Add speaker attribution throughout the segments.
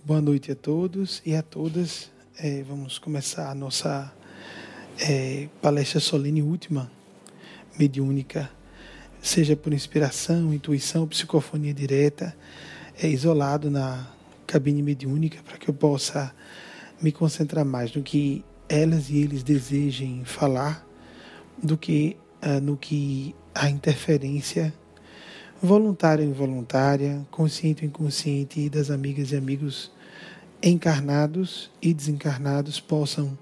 Speaker 1: Boa noite a todos e a todas. Vamos começar a nossa palestra solene última, mediúnica, seja por inspiração, intuição, psicofonia direta, isolado na cabine mediúnica, para que eu possa me concentrar mais no que elas e eles desejem falar, do que no que a interferência voluntária ou involuntária, consciente ou inconsciente das amigas e amigos encarnados e desencarnados possam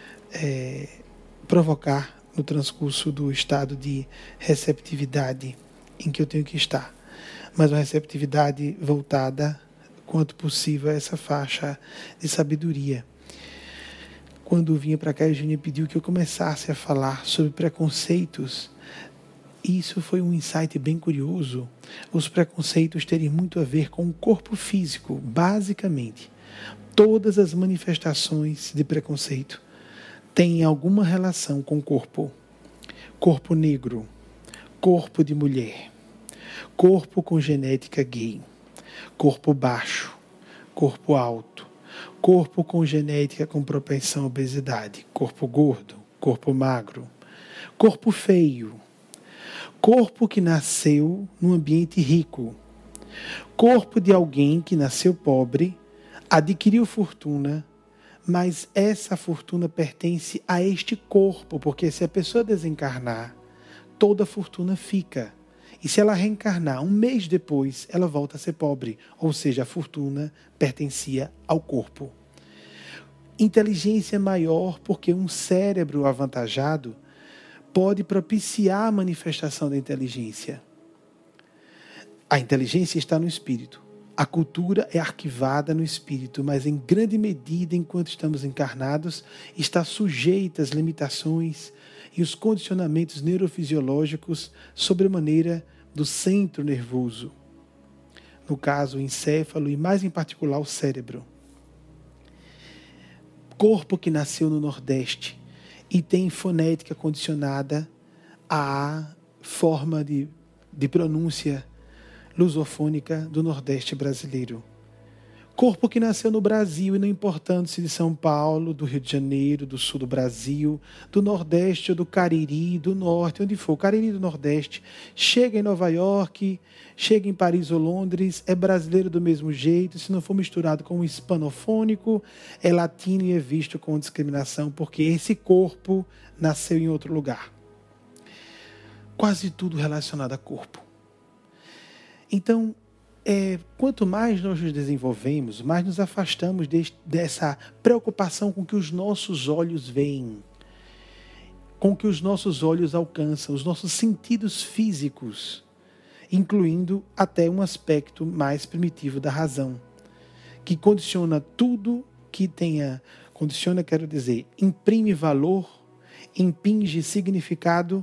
Speaker 1: provocar no transcurso do estado de receptividade em que eu tenho que estar. Mas uma receptividade voltada, quanto possível, a essa faixa de sabedoria. Quando eu vinha para cá, a Eugênia pediu que eu começasse a falar sobre preconceitos. Isso foi um insight bem curioso. Os preconceitos terem muito a ver com o corpo físico, basicamente. Todas as manifestações de preconceito têm alguma relação com o corpo. Corpo negro, corpo de mulher, corpo com genética gay, corpo baixo, corpo alto, corpo com genética com propensão à obesidade, corpo gordo, corpo magro, corpo feio, corpo que nasceu num ambiente rico, corpo de alguém que nasceu pobre, adquiriu fortuna, mas essa fortuna pertence a este corpo, porque se a pessoa desencarnar, toda a fortuna fica. E se ela reencarnar um mês depois, ela volta a ser pobre, ou seja, a fortuna pertencia ao corpo. Inteligência maior, porque um cérebro avantajado pode propiciar a manifestação da inteligência. A inteligência está no espírito. A cultura é arquivada no espírito, mas em grande medida, enquanto estamos encarnados, está sujeita às limitações e os condicionamentos neurofisiológicos sobremaneira do centro nervoso. No caso, o encéfalo e, mais em particular, o cérebro. Corpo que nasceu no Nordeste e tem fonética condicionada à forma de pronúncia lusofônica do Nordeste brasileiro. Corpo que nasceu no Brasil e não importando-se de São Paulo, do Rio de Janeiro, do sul do Brasil, do Nordeste ou do Cariri, do Norte, onde for, Cariri do Nordeste, chega em Nova York, chega em Paris ou Londres, é brasileiro do mesmo jeito, se não for misturado com o hispanofônico, é latino e é visto com discriminação, porque esse corpo nasceu em outro lugar. Quase tudo relacionado a corpo. Então, quanto mais nós nos desenvolvemos, mais nos afastamos dessa preocupação com que os nossos olhos veem, com que os nossos olhos alcançam, os nossos sentidos físicos, incluindo até um aspecto mais primitivo da razão, que condiciona tudo que tenha, quero dizer, imprime valor, impinge significado,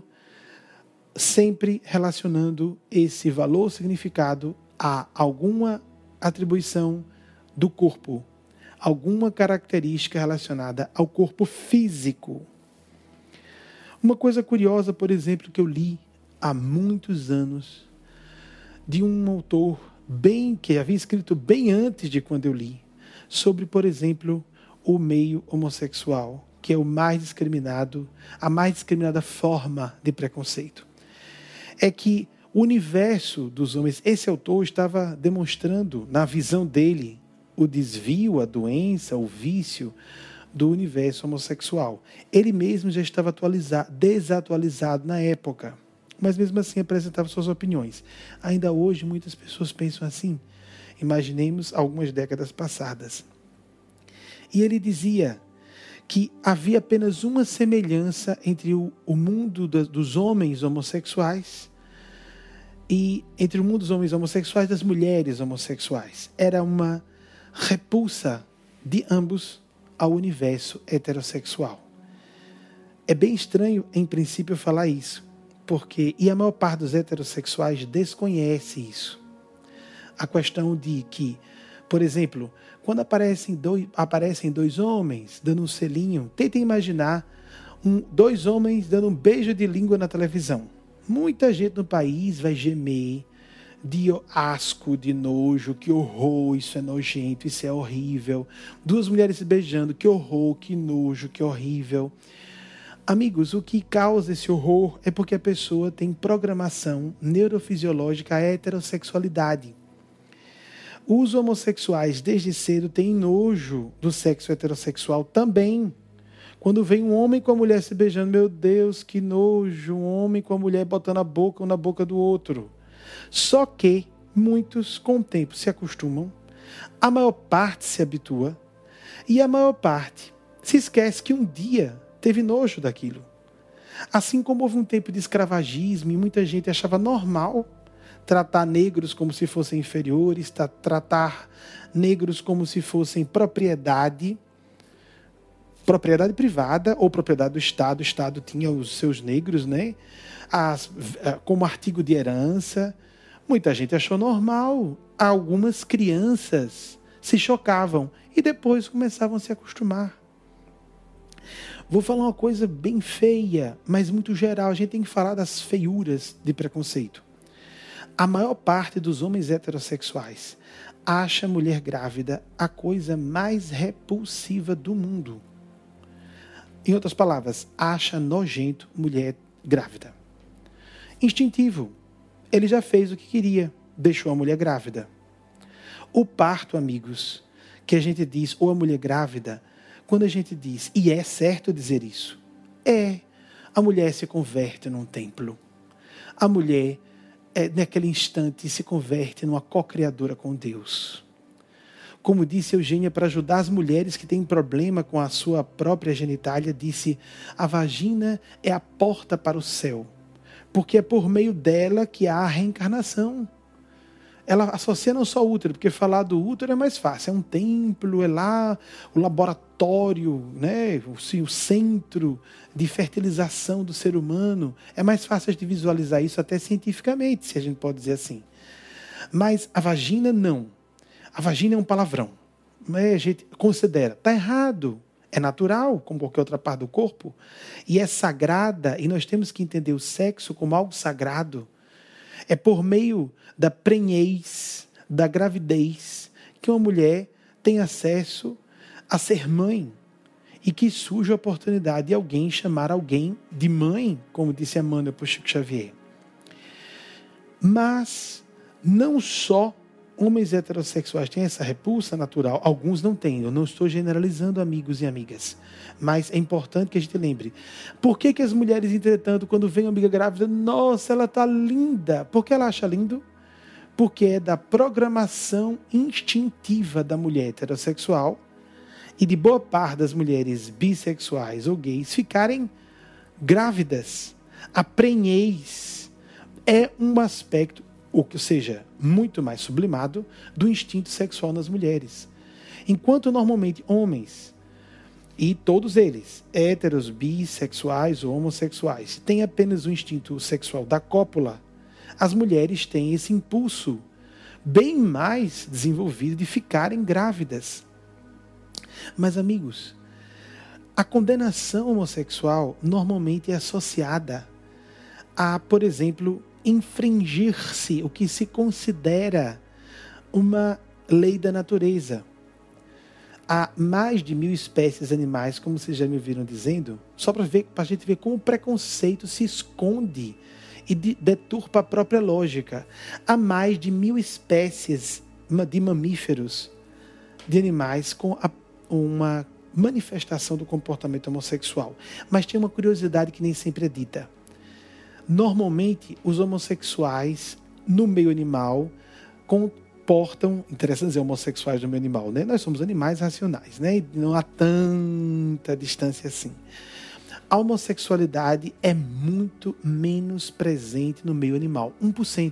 Speaker 1: sempre relacionando esse valor, significado a alguma atribuição do corpo, alguma característica relacionada ao corpo físico. Uma coisa curiosa, por exemplo, que eu li há muitos anos, de um autor que havia escrito bem antes de quando eu li, sobre, por exemplo, o meio homossexual, que é o mais discriminado, a mais discriminada forma de preconceito. É que o universo dos homens, esse autor estava demonstrando, na visão dele, o desvio, a doença, o vício do universo homossexual. Ele mesmo já estava desatualizado na época, mas mesmo assim apresentava suas opiniões. Ainda hoje, muitas pessoas pensam assim. Imaginemos algumas décadas passadas. E ele dizia que havia apenas uma semelhança entre o mundo dos homens homossexuais e entre o mundo dos homens homossexuais e das mulheres homossexuais. Era uma repulsa de ambos ao universo heterossexual. É bem estranho, em princípio, falar isso, e a maior parte dos heterossexuais desconhece isso. A questão de que, por exemplo, quando aparecem dois homens dando um selinho, tentem imaginar dois homens dando um beijo de língua na televisão. Muita gente no país vai gemer de asco, de nojo, que horror, isso é nojento, isso é horrível. Duas mulheres se beijando, que horror, que nojo, que horrível. Amigos, o que causa esse horror é porque a pessoa tem programação neurofisiológica à heterossexualidade. Os homossexuais, desde cedo, têm nojo do sexo heterossexual também. Quando vem um homem com a mulher se beijando, meu Deus, que nojo, um homem com a mulher botando a boca um na boca do outro. Só que muitos, com o tempo, se acostumam, a maior parte se habitua e a maior parte se esquece que um dia teve nojo daquilo. Assim como houve um tempo de escravagismo e muita gente achava normal tratar negros como se fossem inferiores, tratar negros como se fossem propriedade privada ou propriedade do Estado. O Estado tinha os seus negros, né? Como artigo de herança. Muita gente achou normal. Algumas crianças se chocavam e depois começavam a se acostumar. Vou falar uma coisa bem feia, mas muito geral. A gente tem que falar das feiuras de preconceito. A maior parte dos homens heterossexuais acha a mulher grávida a coisa mais repulsiva do mundo. Em outras palavras, acha nojento mulher grávida. Instintivo. Ele já fez o que queria, deixou a mulher grávida. O parto, amigos, que a gente diz, ou a mulher grávida, quando a gente diz, e é certo dizer isso, a mulher se converte num templo. A mulher, naquele instante, se converte numa co-criadora com Deus. Como disse Eugênia, para ajudar as mulheres que têm problema com a sua própria genitália, disse, a vagina é a porta para o céu, porque é por meio dela que há a reencarnação. Ela associa não só o útero, porque falar do útero é mais fácil. É um templo, é lá o laboratório, né? O centro de fertilização do ser humano. É mais fácil de visualizar isso até cientificamente, se a gente pode dizer assim. Mas a vagina não. A vagina é um palavrão. A gente considera, está errado. É natural, como qualquer outra parte do corpo. E é sagrada, e nós temos que entender o sexo como algo sagrado. É por meio da prenhez, da gravidez, que uma mulher tem acesso a ser mãe e que surge a oportunidade de alguém chamar alguém de mãe, como disse Emmanuel por Chico Xavier. Mas não só homens heterossexuais têm essa repulsa natural, alguns não têm. Eu não estou generalizando, amigos e amigas, mas é importante que a gente lembre. Por que as mulheres, entretanto, quando vem uma amiga grávida, nossa, ela está linda? Por que ela acha lindo? Porque é da programação instintiva da mulher heterossexual e de boa parte das mulheres bissexuais ou gays ficarem grávidas. A prenhez é um aspecto, ou seja, muito mais sublimado, do instinto sexual nas mulheres. Enquanto normalmente homens, e todos eles, héteros, bissexuais ou homossexuais, têm apenas o instinto sexual da cópula, as mulheres têm esse impulso bem mais desenvolvido de ficarem grávidas. Mas, amigos, a condenação homossexual normalmente é associada a, por exemplo, infringir-se o que se considera uma lei da natureza. Há mais de 1000 espécies animais, como vocês já me ouviram dizendo, só para a gente ver como o preconceito se esconde e deturpa a própria lógica. Há mais de 1000 espécies de mamíferos, de animais com uma manifestação do comportamento homossexual. Mas tem uma curiosidade que nem sempre é dita. Normalmente, os homossexuais no meio animal comportam, interessante dizer homossexuais no meio animal, né? Nós somos animais racionais, né? E não há tanta distância assim. A homossexualidade é muito menos presente no meio animal, 1%.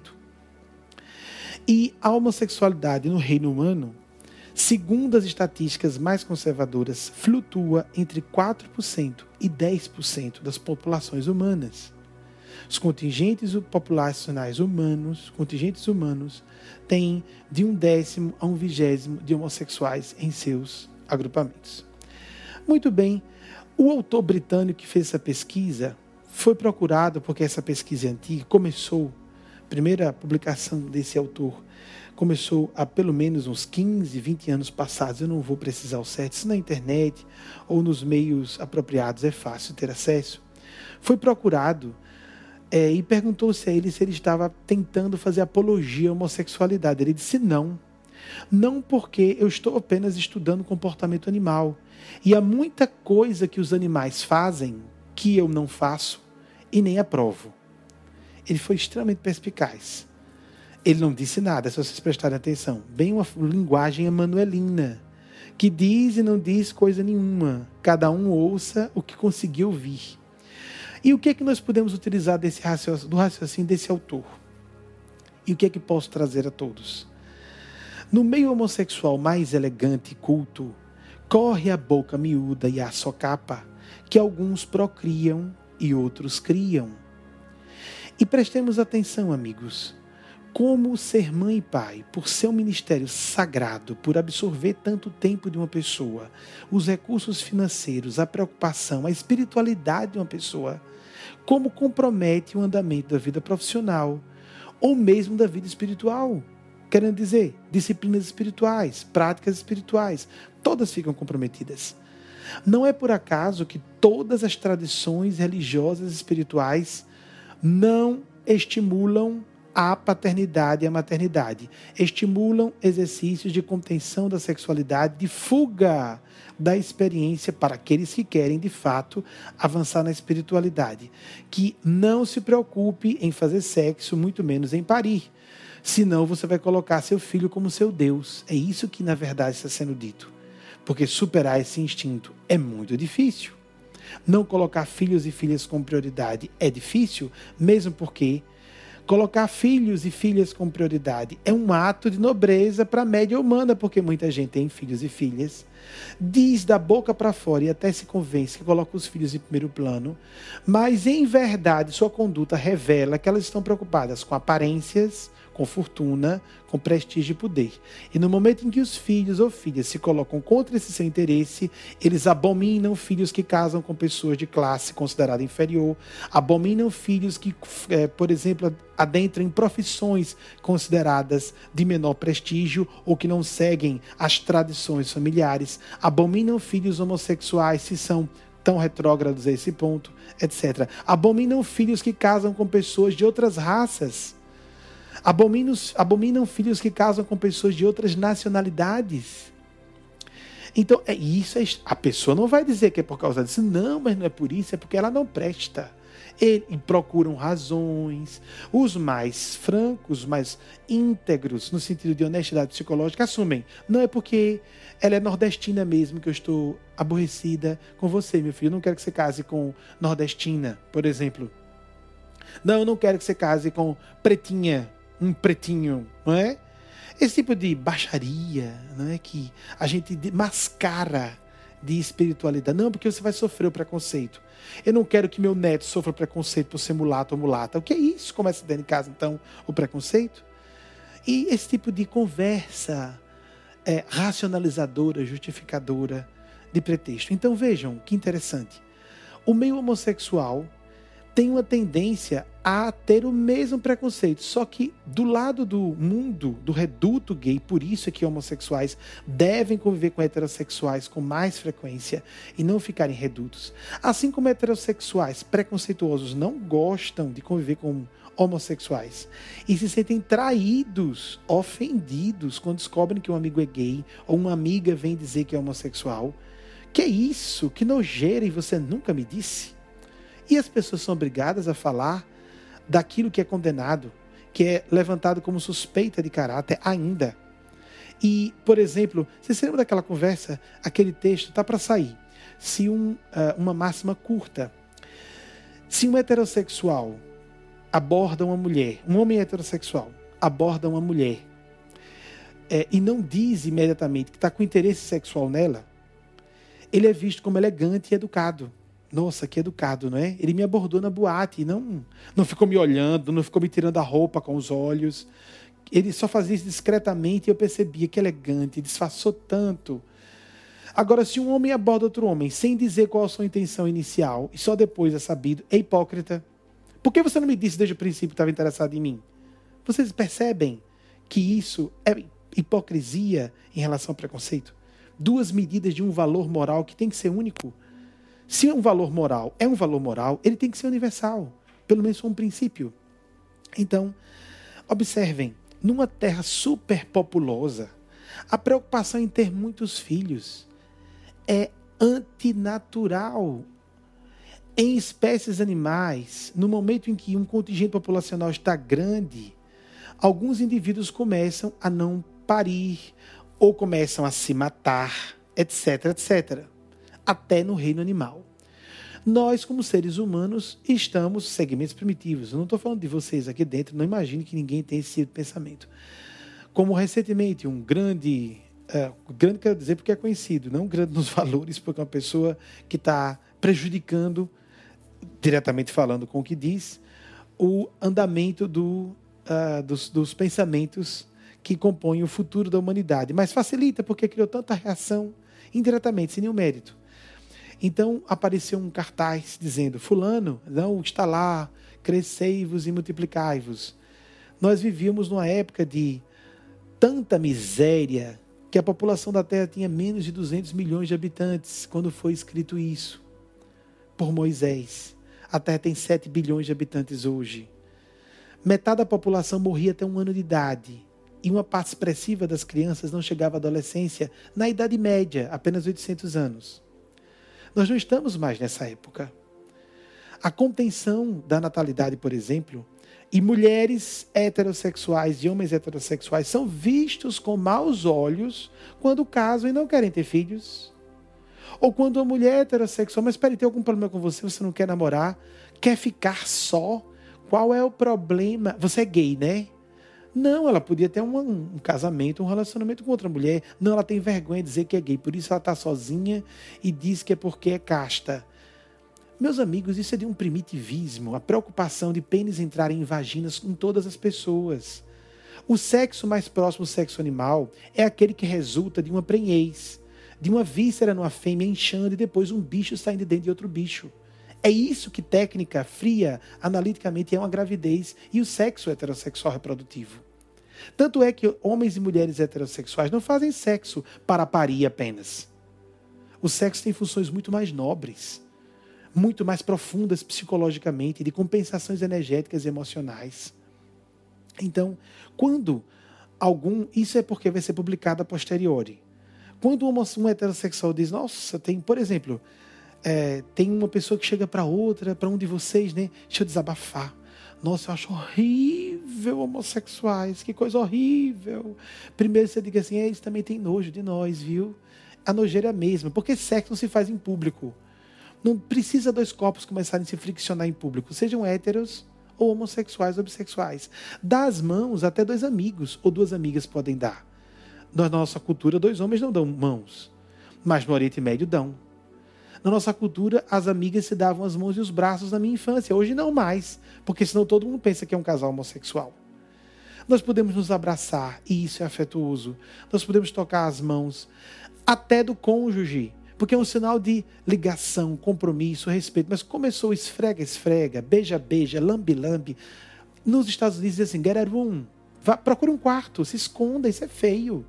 Speaker 1: E a homossexualidade no reino humano, segundo as estatísticas mais conservadoras, flutua entre 4% e 10% das populações humanas. Os contingentes populacionais humanos, têm de 1/10 a 1/20 de homossexuais em seus agrupamentos. Muito bem, o autor britânico que fez essa pesquisa foi procurado, porque essa pesquisa é antiga, começou primeira publicação desse autor começou há pelo menos uns 15, 20 anos passados. Eu não vou precisar o certo. Se na internet ou nos meios apropriados é fácil ter acesso. Foi procurado e perguntou-se a ele se ele estava tentando fazer apologia à homossexualidade. Ele disse não. Não, porque eu estou apenas estudando comportamento animal. E há muita coisa que os animais fazem que eu não faço e nem aprovo. Ele foi extremamente perspicaz. Ele não disse nada, se vocês prestarem atenção. Bem uma linguagem emanuelina, que diz e não diz coisa nenhuma. Cada um ouça o que conseguiu ouvir. E o que é que nós podemos utilizar do raciocínio desse autor? E o que é que posso trazer a todos? No meio homossexual mais elegante e culto, corre a boca miúda e a socapa, que alguns procriam e outros criam. E prestemos atenção, amigos, como ser mãe e pai, por seu ministério sagrado, por absorver tanto tempo de uma pessoa, os recursos financeiros, a preocupação, a espiritualidade de uma pessoa, como compromete o andamento da vida profissional ou mesmo da vida espiritual. Querendo dizer, disciplinas espirituais, práticas espirituais, todas ficam comprometidas. Não é por acaso que todas as tradições religiosas e espirituais não estimulam a paternidade e a maternidade. Estimulam exercícios de contenção da sexualidade, de fuga da experiência para aqueles que querem, de fato, avançar na espiritualidade. Que não se preocupe em fazer sexo, muito menos em parir. Senão você vai colocar seu filho como seu Deus. É isso que, na verdade, está sendo dito. Porque superar esse instinto é muito difícil. Não colocar filhos e filhas como prioridade é difícil, mesmo porque colocar filhos e filhas como prioridade é um ato de nobreza para a média humana, porque muita gente tem filhos e filhas, diz da boca para fora e até se convence que coloca os filhos em primeiro plano, mas em verdade sua conduta revela que elas estão preocupadas com aparências, com fortuna, com prestígio e poder. E no momento em que os filhos ou filhas se colocam contra esse seu interesse, eles abominam filhos que casam com pessoas de classe considerada inferior, abominam filhos que, por exemplo, adentram em profissões consideradas de menor prestígio ou que não seguem as tradições familiares, abominam filhos homossexuais se são tão retrógrados a esse ponto, etc. Abominam filhos que casam com pessoas de outras raças. Abominam filhos que casam com pessoas de outras nacionalidades. Então, a pessoa não vai dizer que é por causa disso. Não, mas não é por isso, é porque ela não presta. E procuram razões. Os mais francos, mais íntegros, no sentido de honestidade psicológica, assumem. Não é porque ela é nordestina mesmo que eu estou aborrecida com você, meu filho. Eu não quero que você case com nordestina, por exemplo. Não, eu não quero que você case com pretinha, um pretinho, não é? Esse tipo de baixaria, não é, que a gente mascara de espiritualidade. Não, porque você vai sofrer o preconceito. Eu não quero que meu neto sofra preconceito por ser mulato ou mulata. O que é isso? Começa dentro de casa, então, o preconceito? E esse tipo de conversa racionalizadora, justificadora de pretexto. Então, vejam que interessante. O meio homossexual tem uma tendência a ter o mesmo preconceito, só que do lado do mundo, do reduto gay, por isso é que homossexuais devem conviver com heterossexuais com mais frequência e não ficarem redutos. Assim como heterossexuais preconceituosos não gostam de conviver com homossexuais e se sentem traídos, ofendidos quando descobrem que um amigo é gay ou uma amiga vem dizer que é homossexual. Que é isso? Que nojeira, e você nunca me disse? E as pessoas são obrigadas a falar daquilo que é condenado, que é levantado como suspeita de caráter ainda. E, por exemplo, você se lembra daquela conversa? Aquele texto está para sair. Se uma máxima curta. Se um heterossexual aborda uma mulher, um homem heterossexual aborda uma mulher e não diz imediatamente que está com interesse sexual nela, ele é visto como elegante e educado. Nossa, que educado, não é? Ele me abordou na boate, não ficou me olhando, não ficou me tirando a roupa com os olhos. Ele só fazia isso discretamente e eu percebia que elegante, disfarçou tanto. Agora, se um homem aborda outro homem sem dizer qual a sua intenção inicial e só depois é sabido, é hipócrita. Por que você não me disse desde o princípio que estava interessado em mim? Vocês percebem que isso é hipocrisia em relação ao preconceito? Duas medidas de um valor moral que tem que ser único. Se um valor moral é um valor moral, ele tem que ser universal. Pelo menos um princípio. Então, observem, numa terra superpopulosa, a preocupação em ter muitos filhos é antinatural. Em espécies animais, no momento em que um contingente populacional está grande, alguns indivíduos começam a não parir ou começam a se matar, etc, etc. Até no reino animal. Nós, como seres humanos, estamos segmentos primitivos. Eu não estou falando de vocês aqui dentro, não imagine que ninguém tem esse pensamento. Como recentemente, grande quero dizer porque é conhecido, não grande nos valores, porque é uma pessoa que está prejudicando, diretamente falando com o que diz, o andamento dos pensamentos que compõem o futuro da humanidade. Mas facilita porque criou tanta reação indiretamente, sem nenhum mérito. Então apareceu um cartaz dizendo: fulano não está lá, crescei-vos e multiplicai-vos. Nós vivíamos numa época de tanta miséria que a população da Terra tinha menos de 200 milhões de habitantes quando foi escrito isso por Moisés. A Terra tem 7 bilhões de habitantes hoje. Metade da população morria até 1 ano de idade. E uma parte expressiva das crianças não chegava à adolescência na Idade Média, apenas 800 anos. Nós não estamos mais nessa época. A contenção da natalidade, por exemplo, e mulheres heterossexuais e homens heterossexuais são vistos com maus olhos quando casam e não querem ter filhos. Ou quando uma mulher heterossexual, mas espere, tem algum problema com você, você não quer namorar, quer ficar só, qual é o problema? Você é gay, né? Não, ela podia ter um casamento, um relacionamento com outra mulher. Não, ela tem vergonha de dizer que é gay, por isso ela está sozinha e diz que é porque é casta. Meus amigos, isso é de um primitivismo, a preocupação de pênis entrarem em vaginas com todas as pessoas. O sexo mais próximo do sexo animal é aquele que resulta de uma prenhez, de uma víscera numa fêmea inchando e depois um bicho saindo de dentro de outro bicho. É isso que técnica fria, analiticamente, é uma gravidez e o sexo heterossexual reprodutivo. Tanto é que homens e mulheres heterossexuais não fazem sexo para parir apenas. O sexo tem funções muito mais nobres, muito mais profundas psicologicamente, de compensações energéticas e emocionais. Então, isso é porque vai ser publicado a posteriori. Quando um heterossexual diz, nossa, por exemplo, tem uma pessoa que chega para outra, para um de vocês, né? Deixa eu desabafar. Nossa, eu acho horrível homossexuais, que coisa horrível. Primeiro você diga assim, eles também têm nojo de nós, viu? A nojeira é a mesma, porque sexo não se faz em público. Não precisa 2 corpos começarem a se friccionar em público, sejam héteros ou homossexuais ou bissexuais. Dá as mãos, até 2 amigos ou 2 amigas podem dar. Na nossa cultura, 2 homens não dão mãos, mas no Oriente Médio dão. Na nossa cultura, as amigas se davam as mãos e os braços na minha infância. Hoje não mais, porque senão todo mundo pensa que é um casal homossexual. Nós podemos nos abraçar, e isso é afetuoso. Nós podemos tocar as mãos, até do cônjuge, porque é um sinal de ligação, compromisso, respeito. Mas começou esfrega-esfrega, beija-beija, lambe-lambe. Nos Estados Unidos diz assim, get a room. Procure um quarto, se esconda, isso é feio.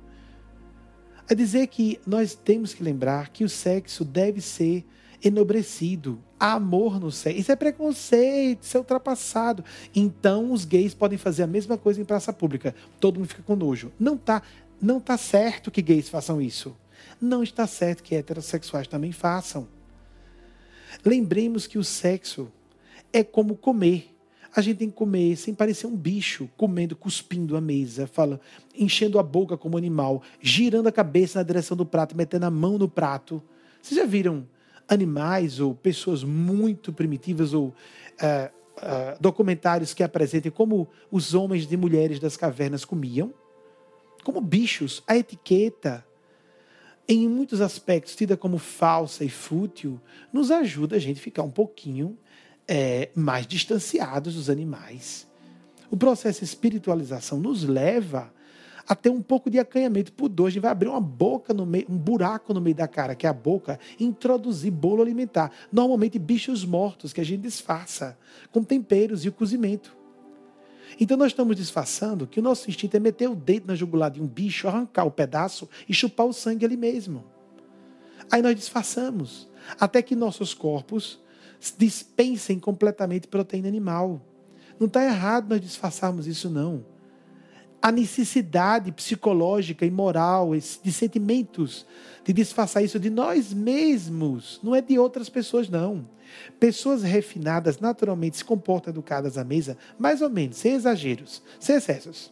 Speaker 1: É dizer que nós temos que lembrar que o sexo deve ser enobrecido. Há amor no sexo. Isso é preconceito, isso é ultrapassado. Então os gays podem fazer a mesma coisa em praça pública. Todo mundo fica com nojo. Não tá certo que gays façam isso. Não está certo que heterossexuais também façam. Lembremos que o sexo é como comer. A gente tem que comer sem parecer um bicho, comendo, cuspindo a mesa, enchendo a boca como animal, girando a cabeça na direção do prato, metendo a mão no prato. Vocês já viram animais ou pessoas muito primitivas ou documentários que apresentem como os homens e mulheres das cavernas comiam? Como bichos. A etiqueta, em muitos aspectos, tida como falsa e fútil, nos ajuda a gente a ficar um pouquinho mais distanciados dos animais. O processo de espiritualização nos leva a ter um pouco de acanhamento, pudor. A gente vai abrir uma boca no meio, um buraco no meio da cara, que é a boca, e introduzir bolo alimentar. Normalmente bichos mortos que a gente disfarça com temperos e o cozimento. Então nós estamos disfarçando que o nosso instinto é meter o dedo na jugular de um bicho, arrancar o pedaço e chupar o sangue ali mesmo. Aí nós disfarçamos, até que nossos corpos dispensem completamente proteína animal. Não está errado nós disfarçarmos isso, não. A necessidade psicológica e moral, de sentimentos, de disfarçar isso de nós mesmos, não é de outras pessoas, não. Pessoas refinadas naturalmente se comportam educadas à mesa, mais ou menos, sem exageros, sem excessos.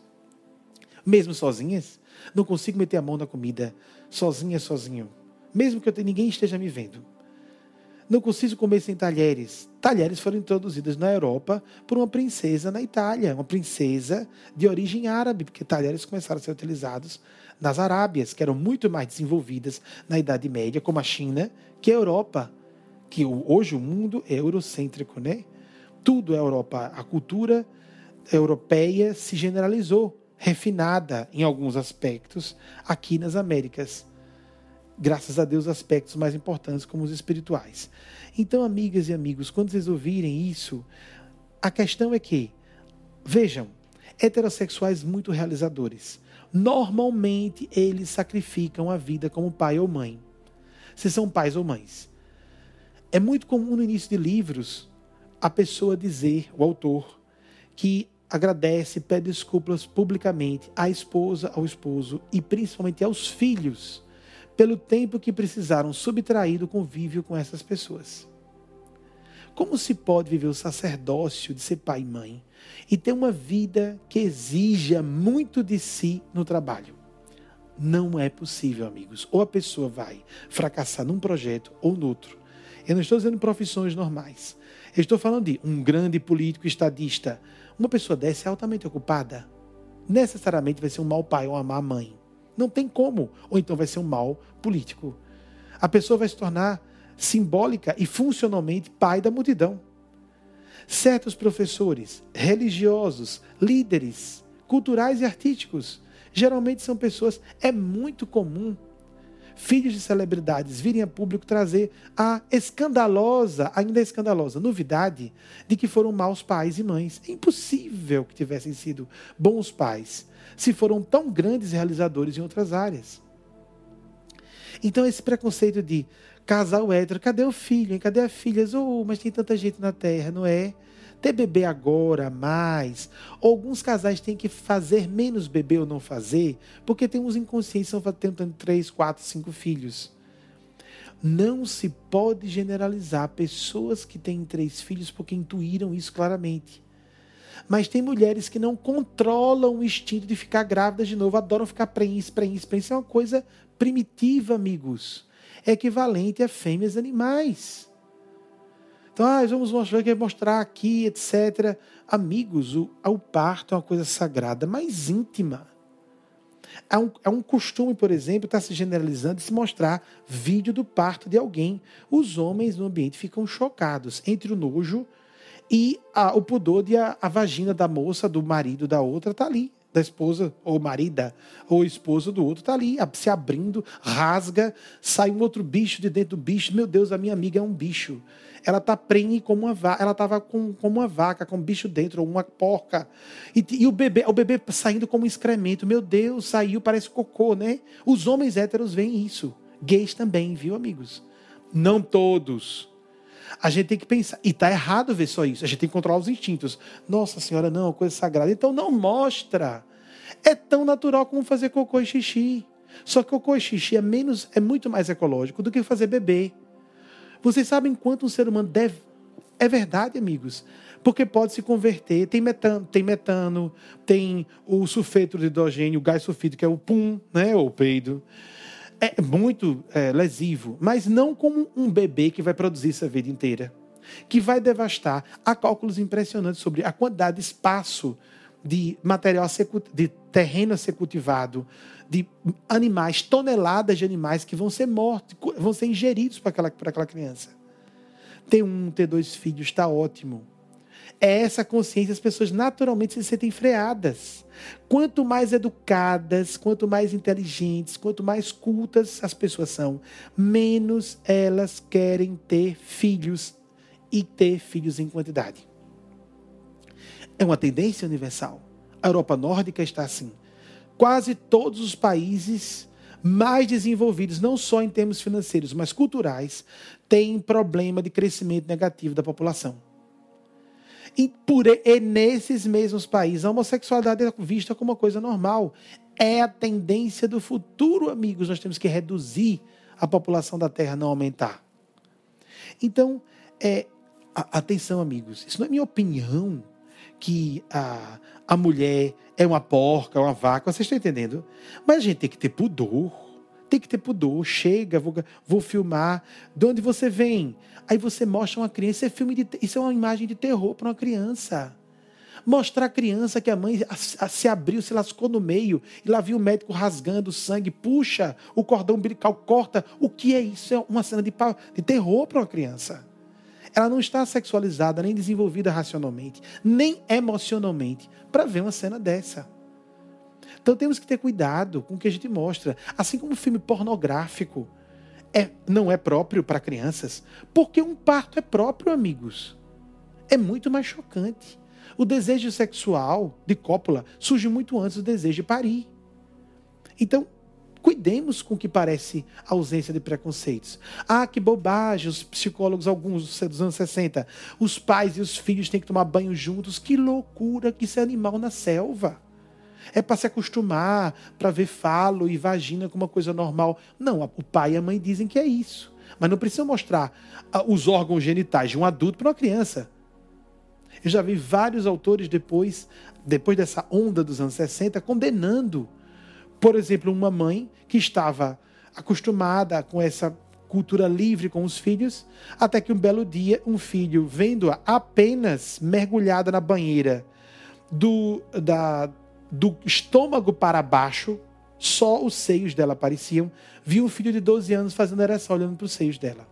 Speaker 1: Mesmo sozinhas, não consigo meter a mão na comida, sozinho. Mesmo que ninguém esteja me vendo. Não consigo comer sem talheres. Talheres foram introduzidos na Europa por uma princesa na Itália, uma princesa de origem árabe, porque talheres começaram a ser utilizados nas Arábias, que eram muito mais desenvolvidas na Idade Média, como a China, que a Europa, que hoje o mundo é eurocêntrico, né? Tudo é Europa. A cultura europeia se generalizou, refinada em alguns aspectos, aqui nas Américas. Graças a Deus, aspectos mais importantes como os espirituais. Então, amigas e amigos, quando vocês ouvirem isso, a questão é que, vejam, heterossexuais muito realizadores, normalmente eles sacrificam a vida como pai ou mãe. Se são pais ou mães. É muito comum no início de livros a pessoa dizer, o autor, que agradece, pede desculpas publicamente à esposa, ao esposo e principalmente aos filhos, pelo tempo que precisaram subtrair do convívio com essas pessoas. Como se pode viver o sacerdócio de ser pai e mãe e ter uma vida que exija muito de si no trabalho? Não é possível, amigos. Ou a pessoa vai fracassar num projeto ou no outro. Eu não estou dizendo profissões normais. Eu estou falando de um grande político estadista. Uma pessoa dessa é altamente ocupada. Necessariamente vai ser um mau pai ou uma má mãe. Não tem como. Ou então vai ser um mau político. A pessoa vai se tornar simbólica e funcionalmente pai da multidão. Certos professores, religiosos, líderes, culturais e artísticos, geralmente são pessoas, é muito comum, filhos de celebridades virem a público trazer a ainda escandalosa novidade de que foram maus pais e mães. É impossível que tivessem sido bons pais se foram tão grandes realizadores em outras áreas. Então esse preconceito de casal hétero, cadê o filho, hein? Cadê a filha? Mas tem tanta gente na terra, não é? Ter bebê agora, mais. Alguns casais têm que fazer menos bebê ou não fazer, porque tem uns inconscientes que estão tentando 3, 4, 5 filhos. Não se pode generalizar pessoas que têm 3 filhos porque intuíram isso claramente. Mas tem mulheres que não controlam o instinto de ficar grávidas de novo, adoram ficar prenhes. Isso é uma coisa primitiva, amigos. É equivalente a fêmeas animais. Então, vamos mostrar aqui, etc. Amigos, o parto é uma coisa sagrada, mais íntima. Há um costume, por exemplo, está se generalizando de se mostrar vídeo do parto de alguém. Os homens no ambiente ficam chocados entre o nojo e o pudor de a vagina da moça, do marido da outra, está ali. Da esposa, ou marida, ou esposo do outro, está ali, se abrindo, rasga, sai um outro bicho de dentro do bicho. Meu Deus, a minha amiga é um bicho. Ela está prenhe como uma vaca, ela estava como uma vaca, com um bicho dentro, ou uma porca. E o bebê saindo como um excremento. Meu Deus, saiu, parece cocô, né? Os homens héteros veem isso. Gays também, viu, amigos? Não todos. A gente tem que pensar, e está errado ver só isso, a gente tem que controlar os instintos. Nossa Senhora, não, é uma coisa sagrada. Então não mostra. É tão natural como fazer cocô e xixi. Só que cocô e xixi é muito mais ecológico do que fazer bebê. Vocês sabem quanto um ser humano deve... É verdade, amigos. Porque pode se converter. Tem metano, tem o sulfeto de hidrogênio, o gás sulfídrico, que é o pum, né, ou o peido. É muito lesivo, mas não como um bebê que vai produzir essa vida inteira, que vai devastar. Há cálculos impressionantes sobre a quantidade de espaço, de material, de terreno a ser cultivado, de animais, toneladas de animais que vão ser mortos, vão ser ingeridos por aquela criança. Ter 1, ter 2 filhos está ótimo. É essa consciência, as pessoas naturalmente se sentem freadas. Quanto mais educadas, quanto mais inteligentes, quanto mais cultas as pessoas são, menos elas querem ter filhos e ter filhos em quantidade. É uma tendência universal. A Europa nórdica está assim. Quase todos os países mais desenvolvidos, não só em termos financeiros, mas culturais, têm problema de crescimento negativo da população. E nesses mesmos países, a homossexualidade é vista como uma coisa normal. É a tendência do futuro, amigos. Nós temos que reduzir a população da Terra, não aumentar. Então, atenção, amigos. Isso não é minha opinião, que a mulher é uma porca, uma vaca. Vocês estão entendendo? Mas a gente tem que ter pudor. Tem que ter pudor. Chega, vou filmar. De onde você vem? Aí você mostra uma criança. Isso é uma imagem de terror para uma criança. Mostrar a criança que a mãe se abriu, se lascou no meio, e lá viu o médico rasgando o sangue, puxa o cordão umbilical, corta. O que é isso? É uma cena de terror para uma criança. Ela não está sexualizada, nem desenvolvida racionalmente, nem emocionalmente, para ver uma cena dessa. Então temos que ter cuidado com o que a gente mostra. Assim como o filme pornográfico não é próprio para crianças, porque um parto é próprio, amigos. É muito mais chocante. O desejo sexual de cópula surge muito antes do desejo de parir. Então, cuidemos com o que parece ausência de preconceitos. Ah, que bobagem, os psicólogos, alguns dos anos 60, os pais e os filhos têm que tomar banho juntos. Que loucura, que isso é animal na selva. É para se acostumar, para ver falo e vagina como uma coisa normal. Não, o pai e a mãe dizem que é isso. Mas não precisa mostrar os órgãos genitais de um adulto para uma criança. Eu já vi vários autores depois dessa onda dos anos 60, condenando, por exemplo, uma mãe que estava acostumada com essa cultura livre com os filhos, até que um belo dia um filho, vendo-a apenas mergulhada na banheira do estômago para baixo, só os seios dela apareciam, viu um filho de 12 anos fazendo ereção, olhando para os seios dela.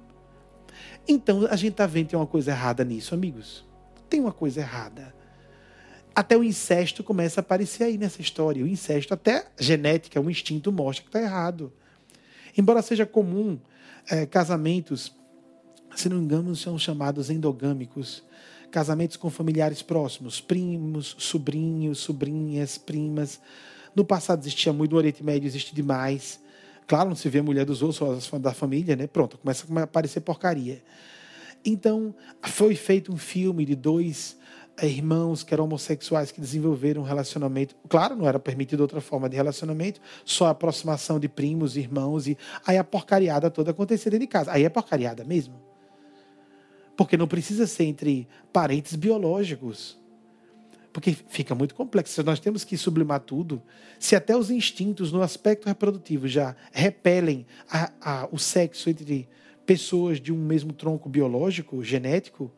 Speaker 1: Então a gente está vendo que tem uma coisa errada nisso, amigos. Tem uma coisa errada. Até o incesto começa a aparecer aí nessa história. O incesto, até genética, o instinto mostra que está errado. Embora seja comum casamentos, se não me engano, são chamados endogâmicos, casamentos com familiares próximos, primos, sobrinhos, sobrinhas, primas. No passado existia muito, no Oriente Médio existe demais. Claro, não se vê a mulher dos outros, só da família, né? Pronto, começa a aparecer porcaria. Então, foi feito um filme de 2 irmãos que eram homossexuais que desenvolveram um relacionamento. Claro, não era permitido outra forma de relacionamento, só a aproximação de primos, irmãos, e aí a porcariada toda acontecia dentro de casa. Aí é porcariada mesmo. Porque não precisa ser entre parentes biológicos. Porque fica muito complexo. Nós temos que sublimar tudo. Se até os instintos no aspecto reprodutivo já repelem o sexo entre pessoas de um mesmo tronco biológico, genético,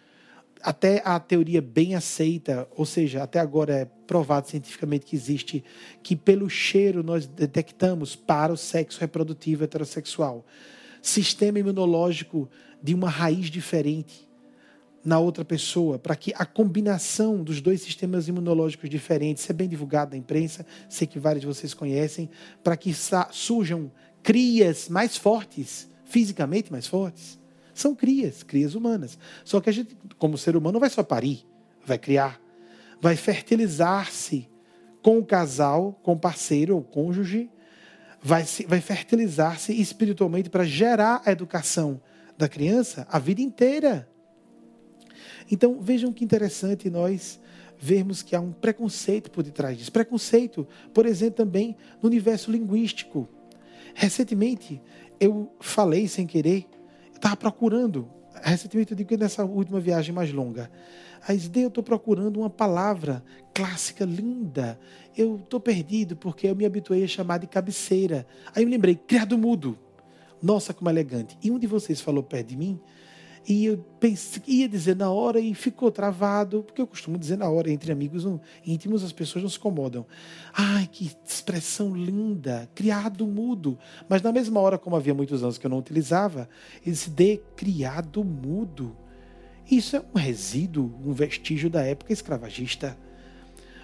Speaker 1: até a teoria bem aceita, ou seja, até agora é provado cientificamente que existe, que pelo cheiro nós detectamos para o sexo reprodutivo heterossexual sistema imunológico de uma raiz diferente na outra pessoa, para que a combinação dos 2 sistemas imunológicos diferentes, isso é bem divulgado na imprensa, sei que vários de vocês conhecem, para que surjam crias mais fortes, fisicamente mais fortes. São crias humanas. Só que a gente, como ser humano, não vai só parir, vai criar, vai fertilizar-se com o casal, com o parceiro ou cônjuge, vai fertilizar-se espiritualmente para gerar a educação da criança a vida inteira. Então, vejam que interessante nós vermos que há um preconceito por detrás disso. Preconceito, por exemplo, também no universo linguístico. Recentemente, eu falei sem querer, eu estava procurando, recentemente eu digo que nessa última viagem mais longa, eu estou procurando uma palavra clássica, linda. Eu estou perdido porque eu me habituei a chamar de cabeceira. Aí eu lembrei, criado mudo. Nossa, como elegante. E um de vocês falou perto de mim, e eu pensei, ia dizer na hora e ficou travado, porque eu costumo dizer na hora, entre amigos íntimos as pessoas não se incomodam. Ai, que expressão linda, criado mudo. Mas na mesma hora, como havia muitos anos que eu não utilizava, eu disse, criado mudo. Isso é um resíduo, um vestígio da época escravagista.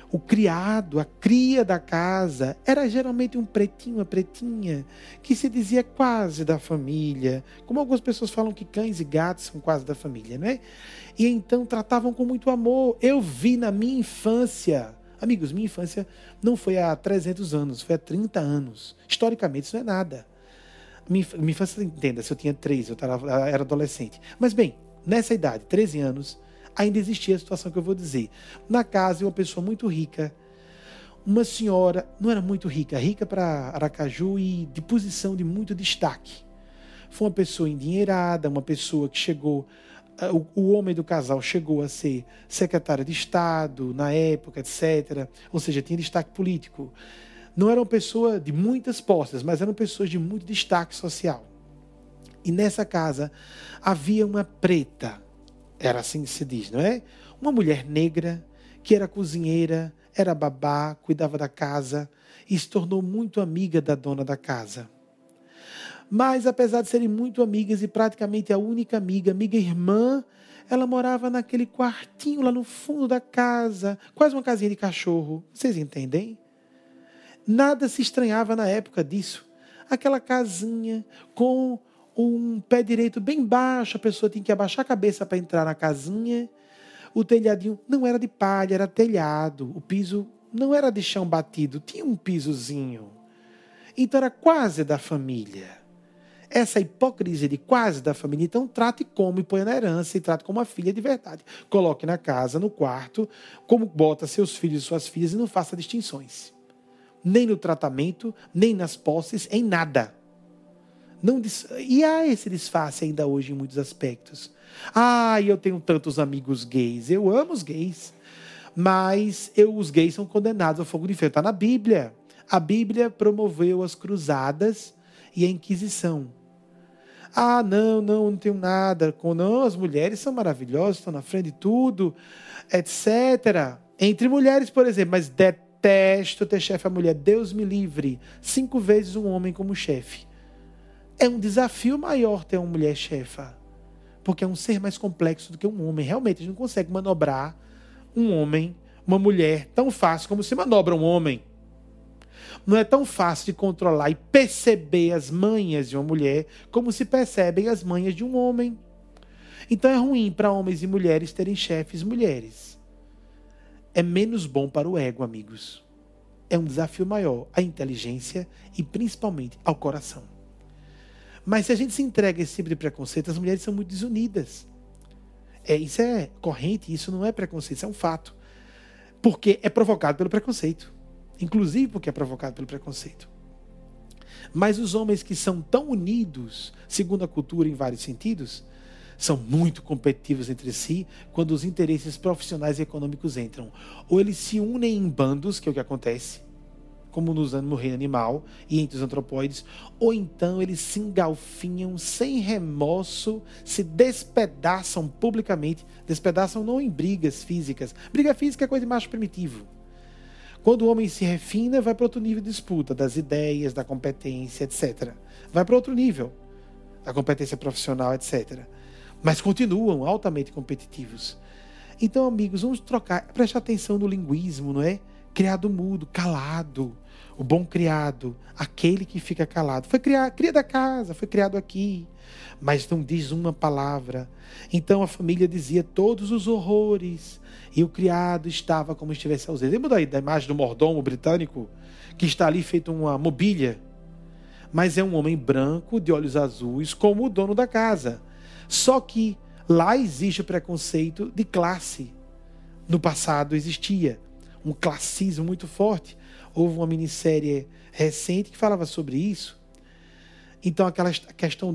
Speaker 1: O criado, a cria da casa, era geralmente um pretinho, uma pretinha, que se dizia quase da família. Como algumas pessoas falam que cães e gatos são quase da família, não é? E então tratavam com muito amor. Eu vi na minha infância, amigos, minha infância não foi há 300 anos, foi há 30 anos. Historicamente isso não é nada. Minha infância, entenda, se eu tinha 13, eu era adolescente. Mas bem, nessa idade, 13 anos, ainda existia a situação que eu vou dizer. Na casa de uma pessoa muito rica, uma senhora, não era muito rica, rica para Aracaju e de posição de muito destaque. Foi uma pessoa endinheirada, uma pessoa que chegou, o homem do casal chegou a ser secretário de Estado na época, etc. Ou seja, tinha destaque político. Não era uma pessoa de muitas posses, mas eram pessoas de muito destaque social. E nessa casa havia uma preta, era assim que se diz, não é? Uma mulher negra, que era cozinheira, era babá, cuidava da casa e se tornou muito amiga da dona da casa. Mas, apesar de serem muito amigas e praticamente a única amiga irmã, ela morava naquele quartinho lá no fundo da casa, quase uma casinha de cachorro. Vocês entendem? Nada se estranhava na época disso. Aquela casinha com um pé direito bem baixo, a pessoa tinha que abaixar a cabeça para entrar na casinha. O telhadinho não era de palha, era telhado. O piso não era de chão batido, tinha um pisozinho. Então era quase da família. Essa hipocrisia de quase da família, então trate como e põe na herança e trate como uma filha de verdade. Coloque na casa, no quarto, como bota seus filhos e suas filhas e não faça distinções. Nem no tratamento, nem nas posses, em nada. E há esse disfarce ainda hoje em muitos aspectos. Eu tenho tantos amigos gays. Eu amo os gays. Mas os gays são condenados ao fogo de inferno. Está na Bíblia. A Bíblia promoveu as cruzadas e a Inquisição. Não tenho nada. Não, as mulheres são maravilhosas, estão na frente de tudo, etc. Entre mulheres, por exemplo, mas detesto ter chefe a mulher. Deus me livre. 5 vezes um homem como chefe. É um desafio maior ter uma mulher chefa. Porque é um ser mais complexo do que um homem. Realmente, a gente não consegue manobrar um homem, uma mulher, tão fácil como se manobra um homem. Não é tão fácil de controlar e perceber as manhas de uma mulher como se percebem as manhas de um homem. Então é ruim para homens e mulheres terem chefes mulheres. É menos bom para o ego, amigos. É um desafio maior à inteligência e principalmente ao coração. Mas se a gente se entrega a esse tipo de preconceito, as mulheres são muito desunidas. Isso é corrente, isso não é preconceito, isso é um fato. Porque é provocado pelo preconceito. Inclusive porque é provocado pelo preconceito. Mas os homens que são tão unidos, segundo a cultura em vários sentidos, são muito competitivos entre si quando os interesses profissionais e econômicos entram. Ou eles se unem em bandos, que é o que acontece, como no reino animal e entre os antropóides, ou então eles se engalfinham sem remorso, se despedaçam publicamente, despedaçam não em brigas físicas. Briga física é coisa de macho primitivo. Quando o homem se refina, vai para outro nível de disputa, das ideias, da competência, etc. Vai para outro nível, da competência profissional, etc. Mas continuam altamente competitivos. Então, amigos, vamos trocar, prestar atenção no linguismo, não é? Criado mudo, calado. O bom criado, aquele que fica calado. Foi cria da casa, foi criado aqui, mas não diz uma palavra. Então a família dizia todos os horrores e o criado estava como se estivesse ausente. Lembra da imagem do mordomo britânico que está ali feito uma mobília? Mas é um homem branco, de olhos azuis, como o dono da casa. Só que lá existe o preconceito de classe. No passado existia um classismo muito forte. Houve uma minissérie recente que falava sobre isso. Então, aquela questão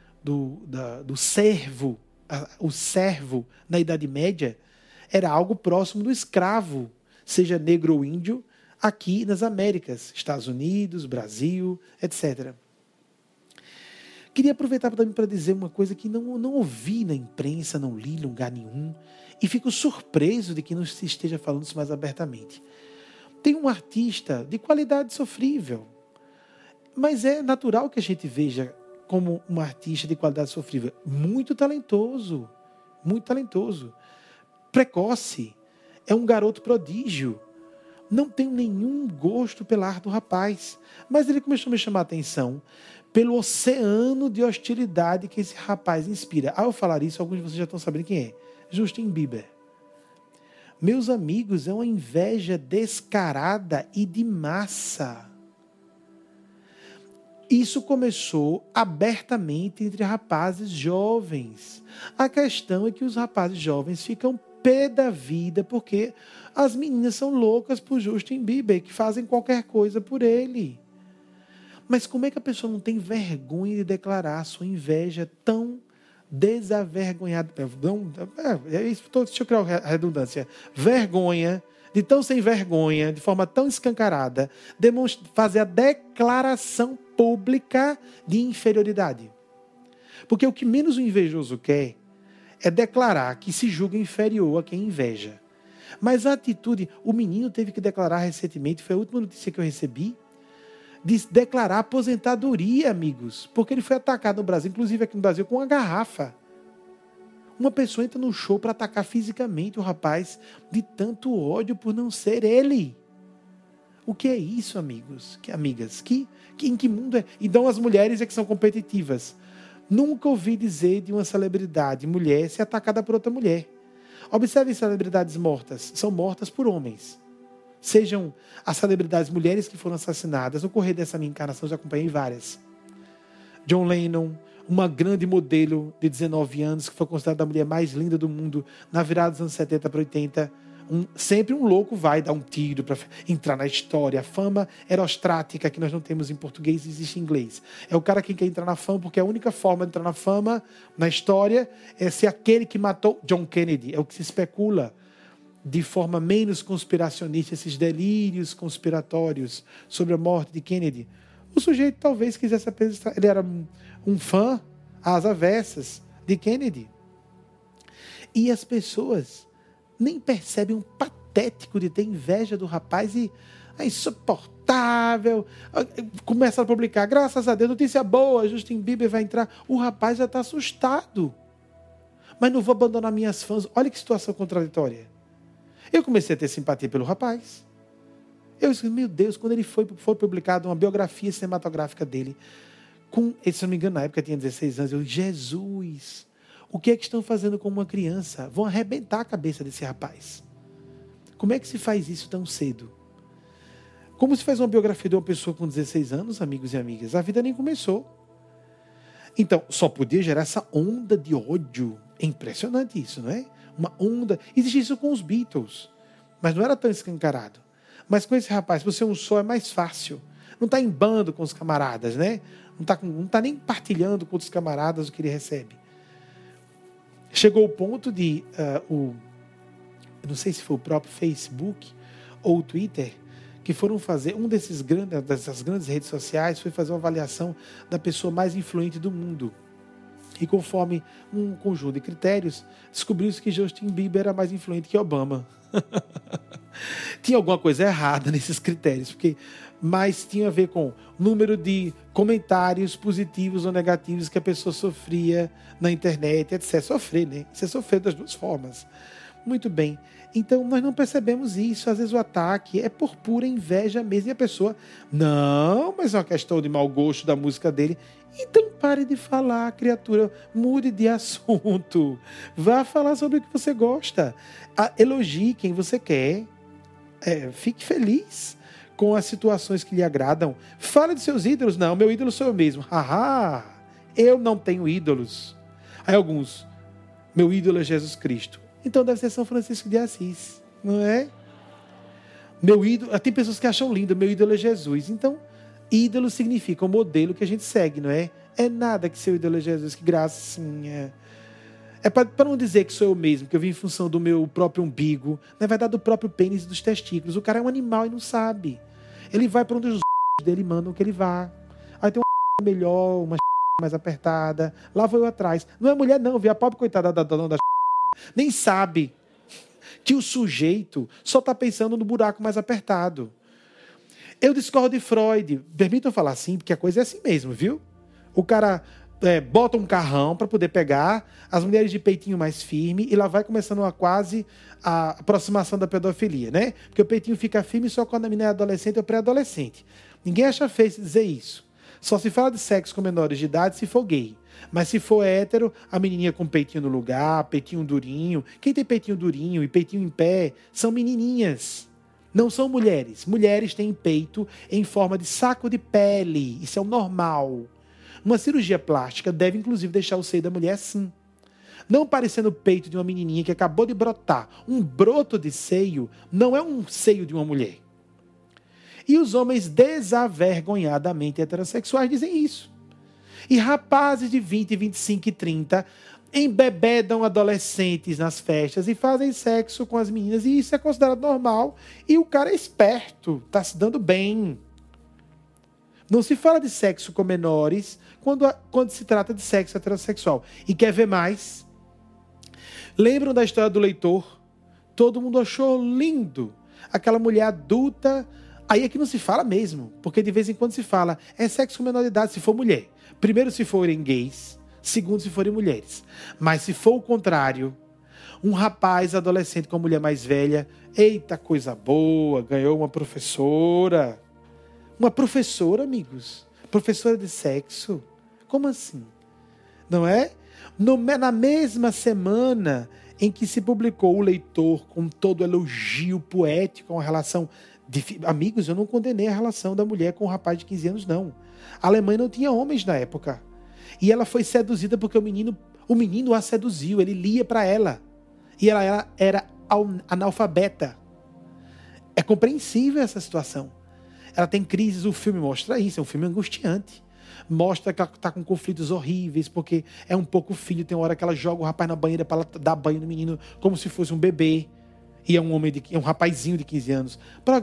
Speaker 1: do servo, o servo na Idade Média, era algo próximo do escravo, seja negro ou índio, aqui nas Américas, Estados Unidos, Brasil, etc. Queria aproveitar também para dizer uma coisa que não ouvi na imprensa, não li em lugar nenhum, e fico surpreso de que não se esteja falando isso mais abertamente. Tem um artista de qualidade sofrível, mas é natural que a gente veja como um artista de qualidade sofrível. Muito talentoso, precoce. É um garoto prodígio. não tenho nenhum gosto pela arte do rapaz. Mas ele começou a me chamar a atenção pelo oceano de hostilidade que esse rapaz inspira. Ao falar isso, alguns de vocês já estão sabendo quem é. Justin Bieber. Meus amigos, é uma inveja descarada e de massa. Isso começou abertamente entre rapazes jovens. A questão é que os rapazes jovens ficam pé da vida porque as meninas são loucas por Justin Bieber, que fazem qualquer coisa por ele. Mas como é que a pessoa não tem vergonha de declarar sua inveja tão desavergonhada? Deixa eu criar a redundância. Vergonha, de tão sem vergonha, de forma tão escancarada, fazer a declaração pública de inferioridade. Porque o que menos o invejoso quer é declarar que se julga inferior a quem inveja. Mas a atitude, o menino teve que declarar recentemente, foi a última notícia que eu recebi, de declarar aposentadoria, amigos, porque ele foi atacado no Brasil, inclusive aqui no Brasil, com uma garrafa. Uma pessoa entra no show para atacar fisicamente o rapaz de tanto ódio por não ser ele. O que é isso, amigos? Amigas? Em que mundo é? Então as mulheres é que são competitivas. Nunca ouvi dizer de uma celebridade mulher ser atacada por outra mulher. Observe celebridades mortas. São mortas por homens. Sejam as celebridades mulheres que foram assassinadas. No correr dessa minha encarnação, já acompanhei várias. John Lennon, uma grande modelo de 19 anos, que foi considerada a mulher mais linda do mundo na virada dos anos 70 para 80. Sempre um louco vai dar um tiro para entrar na história. A fama erostrática, que nós não temos em português, existe em inglês. É o cara que quer entrar na fama, porque a única forma de entrar na fama, na história, é ser aquele que matou John Kennedy. É o que se especula de forma menos conspiracionista, esses delírios conspiratórios sobre a morte de Kennedy. O sujeito talvez quisesse apresentar. Ele era um fã às avessas de Kennedy. E as pessoas nem percebem um patético de ter inveja do rapaz e é insuportável. Começa a publicar, graças a Deus, notícia boa, Justin Bieber vai entrar. O rapaz já está assustado. Mas não vou abandonar minhas fãs. Olha que situação contraditória. Eu comecei a ter simpatia pelo rapaz. Eu disse, meu Deus, quando ele foi publicado uma biografia cinematográfica dele, se não me engano, na época tinha 16 anos, eu, Jesus, o que é que estão fazendo com uma criança? Vão arrebentar a cabeça desse rapaz. Como é que se faz isso tão cedo? Como se faz uma biografia de uma pessoa com 16 anos, amigos e amigas? A vida nem começou. Então, só podia gerar essa onda de ódio. É impressionante isso, não é? Uma onda. Existe isso com os Beatles, mas não era tão escancarado. Mas com esse rapaz, você um só é mais fácil. Não está em bando com os camaradas, né? Não está nem partilhando com os camaradas o que ele recebe. Chegou o ponto de, eu não sei se foi o próprio Facebook ou o Twitter, que foram fazer, dessas grandes redes sociais, foi fazer uma avaliação da pessoa mais influente do mundo. E conforme um conjunto de critérios, descobriu-se que Justin Bieber era mais influente que Obama. Tinha alguma coisa errada nesses critérios, mas tinha a ver com o número de comentários positivos ou negativos que a pessoa sofria na internet, etc. Sofrer, né? Você sofreu das duas formas. Muito bem. Então, nós não percebemos isso. Às vezes o ataque é por pura inveja mesmo. E a pessoa, não, mas é uma questão de mau gosto da música dele. Então, pare de falar, criatura. Mude de assunto. Vá falar sobre o que você gosta. Elogie quem você quer. Fique feliz com as situações que lhe agradam. Fale de seus ídolos. Não, meu ídolo sou eu mesmo. Haha, eu não tenho ídolos. Aí alguns, meu ídolo é Jesus Cristo. Então deve ser São Francisco de Assis, não é? Meu ídolo, tem pessoas que acham lindo, meu ídolo é Jesus. Então, ídolo significa o modelo que a gente segue, não é? É nada que seu ídolo é Jesus, que gracinha. É para não dizer que sou eu mesmo, que eu vim em função do meu próprio umbigo, na verdade do próprio pênis e dos testículos. O cara é um animal e não sabe. Ele vai para onde os dele mandam que ele vá. Aí tem uma melhor, uma mais apertada. Lá vou eu atrás. Não é mulher não, viu? A pobre coitada da dona da nem sabe que o sujeito só está pensando no buraco mais apertado. Eu discordo de Freud. Permitam falar assim, porque a coisa é assim mesmo, viu? O cara bota um carrão para poder pegar as mulheres de peitinho mais firme e lá vai começando a aproximação da pedofilia, né? Porque o peitinho fica firme só quando a menina é adolescente ou pré-adolescente. Ninguém acha feio dizer isso. Só se fala de sexo com menores de idade se for gay. Mas se for hétero, a menininha com peitinho no lugar, peitinho durinho. Quem tem peitinho durinho e peitinho em pé são menininhas. Não são mulheres. Mulheres têm peito em forma de saco de pele. Isso é o normal. Uma cirurgia plástica deve, inclusive, deixar o seio da mulher assim. Não parecendo o peito de uma menininha que acabou de brotar. Um broto de seio não é um seio de uma mulher. E os homens desavergonhadamente heterossexuais dizem isso. E rapazes de 20, 25 e 30 embebedam adolescentes nas festas e fazem sexo com as meninas. E isso é considerado normal. E o cara é esperto, está se dando bem. Não se fala de sexo com menores quando se trata de sexo heterossexual. E quer ver mais? Lembram da história do Leitor? Todo mundo achou lindo. Aquela mulher adulta. Aí é que não se fala mesmo. Porque de vez em quando se fala. É sexo com menor de idade se for mulher. Primeiro, se forem gays. Segundo, se forem mulheres. Mas se for o contrário, um rapaz adolescente com uma mulher mais velha, eita, coisa boa, ganhou uma professora. Uma professora, amigos? Professora de sexo? Como assim? Não é? Na mesma semana em que se publicou O Leitor, com todo elogio poético, uma relação de... Amigos, eu não condenei a relação da mulher com um rapaz de 15 anos, não. A Alemanha não tinha homens na época. E ela foi seduzida porque o menino a seduziu, ele lia para ela. E ela era analfabeta. É compreensível essa situação. Ela tem crises, o filme mostra isso, é um filme angustiante. Mostra que ela está com conflitos horríveis, porque é um pouco filho, tem uma hora que ela joga o rapaz na banheira para dar banho no menino como se fosse um bebê. E é um rapazinho de 15 anos. Para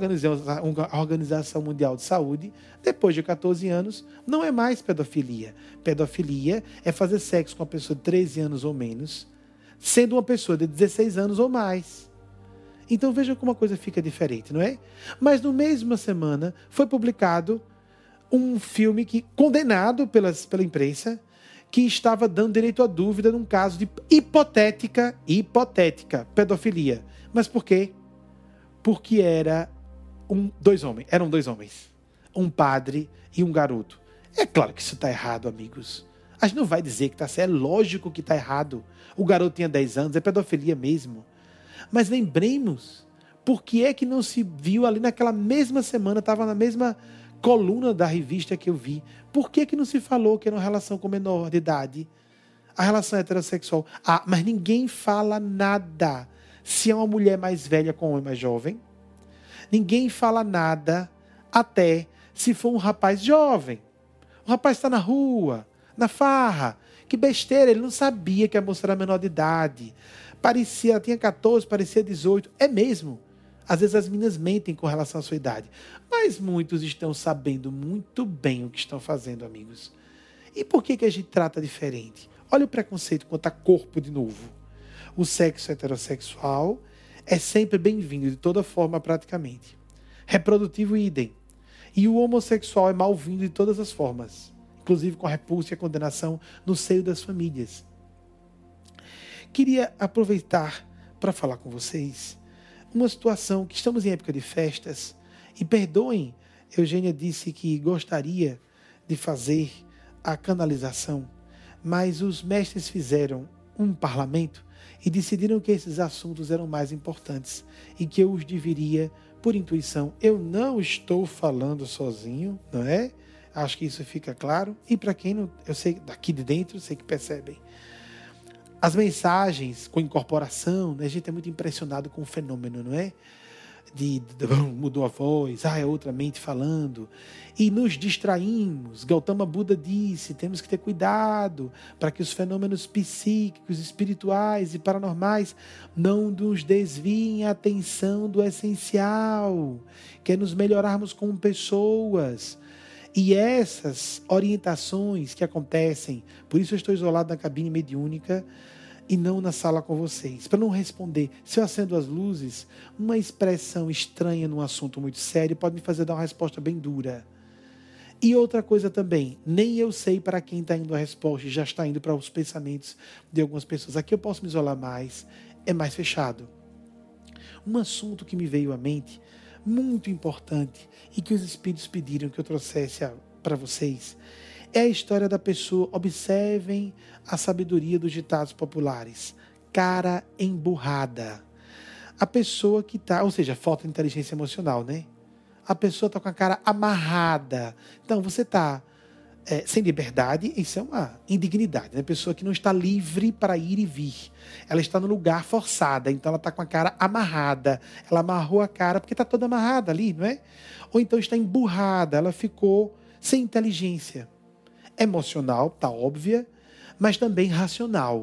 Speaker 1: a Organização Mundial de Saúde, depois de 14 anos, não é mais pedofilia. Pedofilia é fazer sexo com uma pessoa de 13 anos ou menos, sendo uma pessoa de 16 anos ou mais. Então veja como a coisa fica diferente, não é? Mas no mesma semana foi publicado um filme condenado pela imprensa, que estava dando direito à dúvida num caso de hipotética pedofilia. Mas por quê? Porque eram dois homens. Um padre e um garoto. É claro que isso está errado, amigos. A gente não vai dizer que está certo. É lógico que está errado. O garoto tinha 10 anos, é pedofilia mesmo. Mas lembremos, por que é que não se viu ali naquela mesma semana, estava na mesma coluna da revista que eu vi. Por que não se falou que era uma relação com menor de idade? A relação heterossexual. Mas ninguém fala nada se é uma mulher mais velha com um homem mais jovem. Ninguém fala nada até se for um rapaz jovem. O rapaz está na rua, na farra. Que besteira, ele não sabia que a moça era menor de idade. Tinha 14, parecia 18. É mesmo. Às vezes as meninas mentem com relação à sua idade. Mas muitos estão sabendo muito bem o que estão fazendo, amigos. E por que a gente trata diferente? Olha o preconceito quanto a corpo de novo. O sexo heterossexual é sempre bem-vindo, de toda forma, praticamente. Reprodutivo, idem. E o homossexual é mal-vindo de todas as formas, inclusive com a repulsa e a condenação no seio das famílias. Queria aproveitar para falar com vocês uma situação que estamos em época de festas, e perdoem, Eugênia disse que gostaria de fazer a canalização, mas os mestres fizeram um parlamento e decidiram que esses assuntos eram mais importantes e que eu os dividiria por intuição. Eu não estou falando sozinho, não é? Acho que isso fica claro. E para quem não, eu sei daqui de dentro, eu sei que percebem. As mensagens com incorporação, né? A gente é muito impressionado com o fenômeno, não é? Mudou a voz, é outra mente falando, e nos distraímos. Gautama Buda disse, temos que ter cuidado para que os fenômenos psíquicos, espirituais e paranormais não nos desviem a atenção do essencial, que é nos melhorarmos como pessoas. E essas orientações que acontecem, por isso eu estou isolado na cabine mediúnica e não na sala com vocês, para não responder. Se eu acendo as luzes, uma expressão estranha num assunto muito sério pode me fazer dar uma resposta bem dura. E outra coisa também, nem eu sei para quem está indo a resposta e já está indo para os pensamentos de algumas pessoas. Aqui eu posso me isolar mais, é mais fechado. Um assunto que me veio à mente, muito importante, e que os Espíritos pediram que eu trouxesse para vocês, é a história da pessoa. Observem a sabedoria dos ditados populares. Cara emburrada. A pessoa que está, ou seja, falta de inteligência emocional, né? A pessoa está com a cara amarrada. Então, você está sem liberdade, isso é uma indignidade, né? A pessoa que não está livre para ir e vir. Ela está no lugar forçada, então ela está com a cara amarrada. Ela amarrou a cara porque está toda amarrada ali, não é? Ou então está emburrada, ela ficou sem inteligência. Emocional, está óbvia, mas também racional.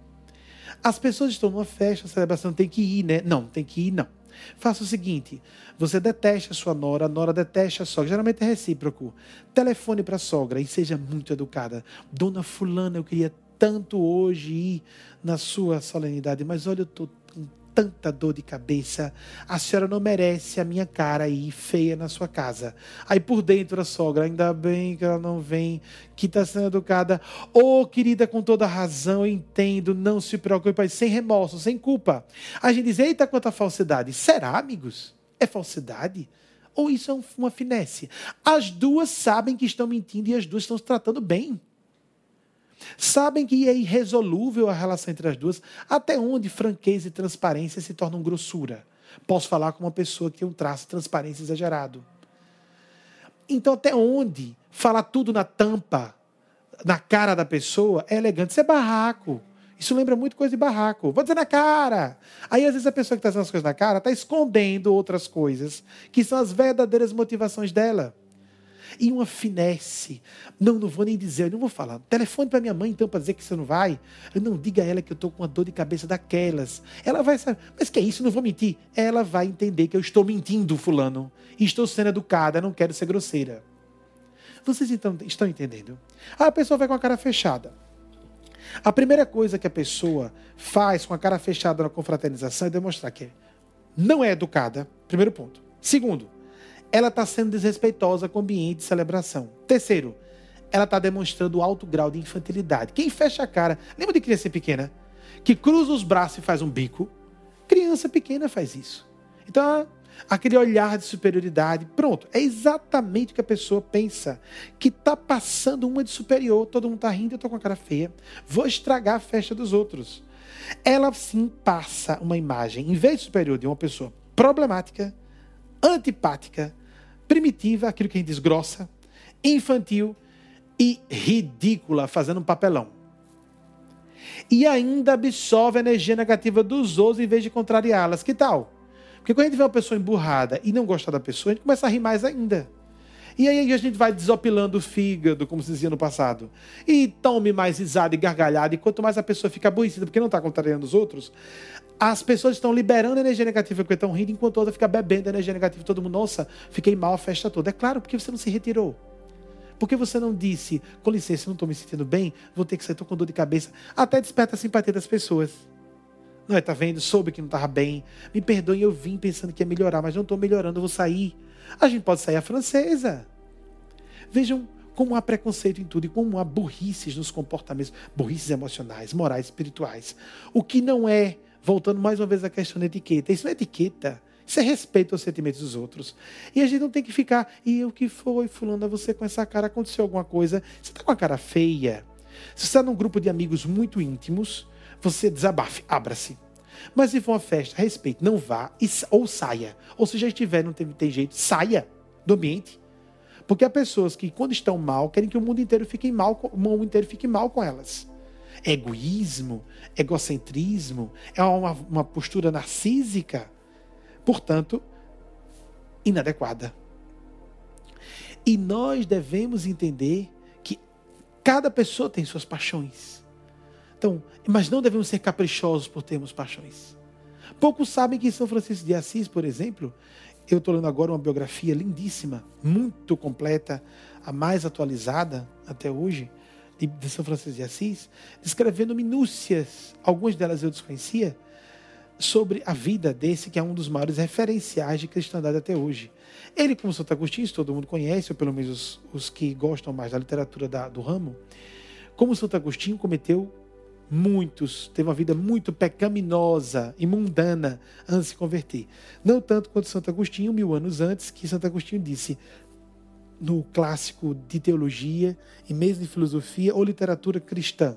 Speaker 1: As pessoas estão numa festa, celebração, tem que ir, né? Não, tem que ir, não. Faça o seguinte, você detesta a sua nora, a nora detesta a sogra, geralmente é recíproco. Telefone para a sogra e seja muito educada. Dona fulana, eu queria tanto hoje ir na sua solenidade, mas olha, eu estou com tanta dor de cabeça, a senhora não merece a minha cara aí feia na sua casa. Aí por dentro a sogra, ainda bem que ela não vem, que está sendo educada. Ô, querida, com toda razão, eu entendo, não se preocupe, sem remorso, sem culpa. A gente diz, eita, quanta falsidade. Será, amigos? É falsidade? Ou isso é uma finesse? As duas sabem que estão mentindo e as duas estão se tratando bem. Sabem que é irresolúvel a relação entre as duas. Até onde franqueza e transparência se tornam grossura? Posso falar com uma pessoa que tem um traço de transparência exagerado. Então, até onde falar tudo na tampa, na cara da pessoa, é elegante? Isso é barraco. Isso lembra muito coisa de barraco. Vou dizer na cara. Aí, às vezes, a pessoa que está dizendo as coisas na cara está escondendo outras coisas, que são as verdadeiras motivações dela. E uma finesse. Não vou nem dizer, eu não vou falar. Telefone para minha mãe, então, para dizer que você não vai. Eu não diga a ela que eu estou com uma dor de cabeça daquelas. Ela vai saber, mas que é isso? Não vou mentir. Ela vai entender que eu estou mentindo, fulano. E estou sendo educada, não quero ser grosseira. Vocês então estão entendendo? A pessoa vai com a cara fechada. A primeira coisa que a pessoa faz com a cara fechada na confraternização é demonstrar que não é educada. Primeiro ponto. Segundo, ela está sendo desrespeitosa com o ambiente de celebração. Terceiro, ela está demonstrando alto grau de infantilidade. Quem fecha a cara, lembra de criança pequena? Que cruza os braços e faz um bico? Criança pequena faz isso. Então, aquele olhar de superioridade, pronto, é exatamente o que a pessoa pensa. Que está passando uma de superior, todo mundo está rindo, eu estou com a cara feia. Vou estragar a festa dos outros. Ela sim passa uma imagem, em vez de superior, de uma pessoa problemática, antipática, primitiva, aquilo que a gente diz grossa, infantil e ridícula, fazendo um papelão. E ainda absorve a energia negativa dos outros em vez de contrariá-las. Que tal? Porque quando a gente vê uma pessoa emburrada e não gosta da pessoa, a gente começa a rir mais ainda. E aí a gente vai desopilando o fígado, como se dizia no passado. E tome mais risada e gargalhada. E quanto mais a pessoa fica aborrecida porque não está contrariando os outros, as pessoas estão liberando energia negativa porque estão rindo, enquanto a outra fica bebendo energia negativa. Todo mundo, nossa, fiquei mal a festa toda. É claro, porque você não se retirou. Porque você não disse, com licença, eu não estou me sentindo bem, vou ter que sair, estou com dor de cabeça. Até desperta a simpatia das pessoas. Não é, tá vendo? Soube que não estava bem. Me perdoem, eu vim pensando que ia melhorar, mas não estou melhorando, eu vou sair. A gente pode sair à francesa. Vejam como há preconceito em tudo e como há burrices nos comportamentos, burrices emocionais, morais, espirituais. O que não é, voltando mais uma vez à questão da etiqueta, isso não é etiqueta, isso é respeito aos sentimentos dos outros. E a gente não tem que ficar, e o que foi, fulano, você com essa cara, aconteceu alguma coisa, você está com a cara feia. Se você está num grupo de amigos muito íntimos, você desabafe, abra-se. Mas se for uma festa, respeite, não vá ou saia. Ou se já estiver, não tem jeito, saia do ambiente. Porque há pessoas que, quando estão mal, querem que o mundo inteiro fique mal com elas. É egoísmo, egocentrismo, é uma postura narcísica, portanto, inadequada. E nós devemos entender que cada pessoa tem suas paixões. Então, mas não devemos ser caprichosos por termos paixões. Poucos sabem que São Francisco de Assis, por exemplo, eu estou lendo agora uma biografia lindíssima, muito completa, a mais atualizada até hoje, de São Francisco de Assis, descrevendo minúcias, algumas delas eu desconhecia, sobre a vida desse que é um dos maiores referenciais de cristandade até hoje. Ele, como Santo Agostinho, todo mundo conhece, ou pelo menos os que gostam mais da literatura do ramo, como Santo Agostinho teve uma vida muito pecaminosa e mundana antes de se converter. Não tanto quanto Santo Agostinho, 1000 anos antes, que Santo Agostinho disse no clássico de teologia e mesmo de filosofia ou literatura cristã: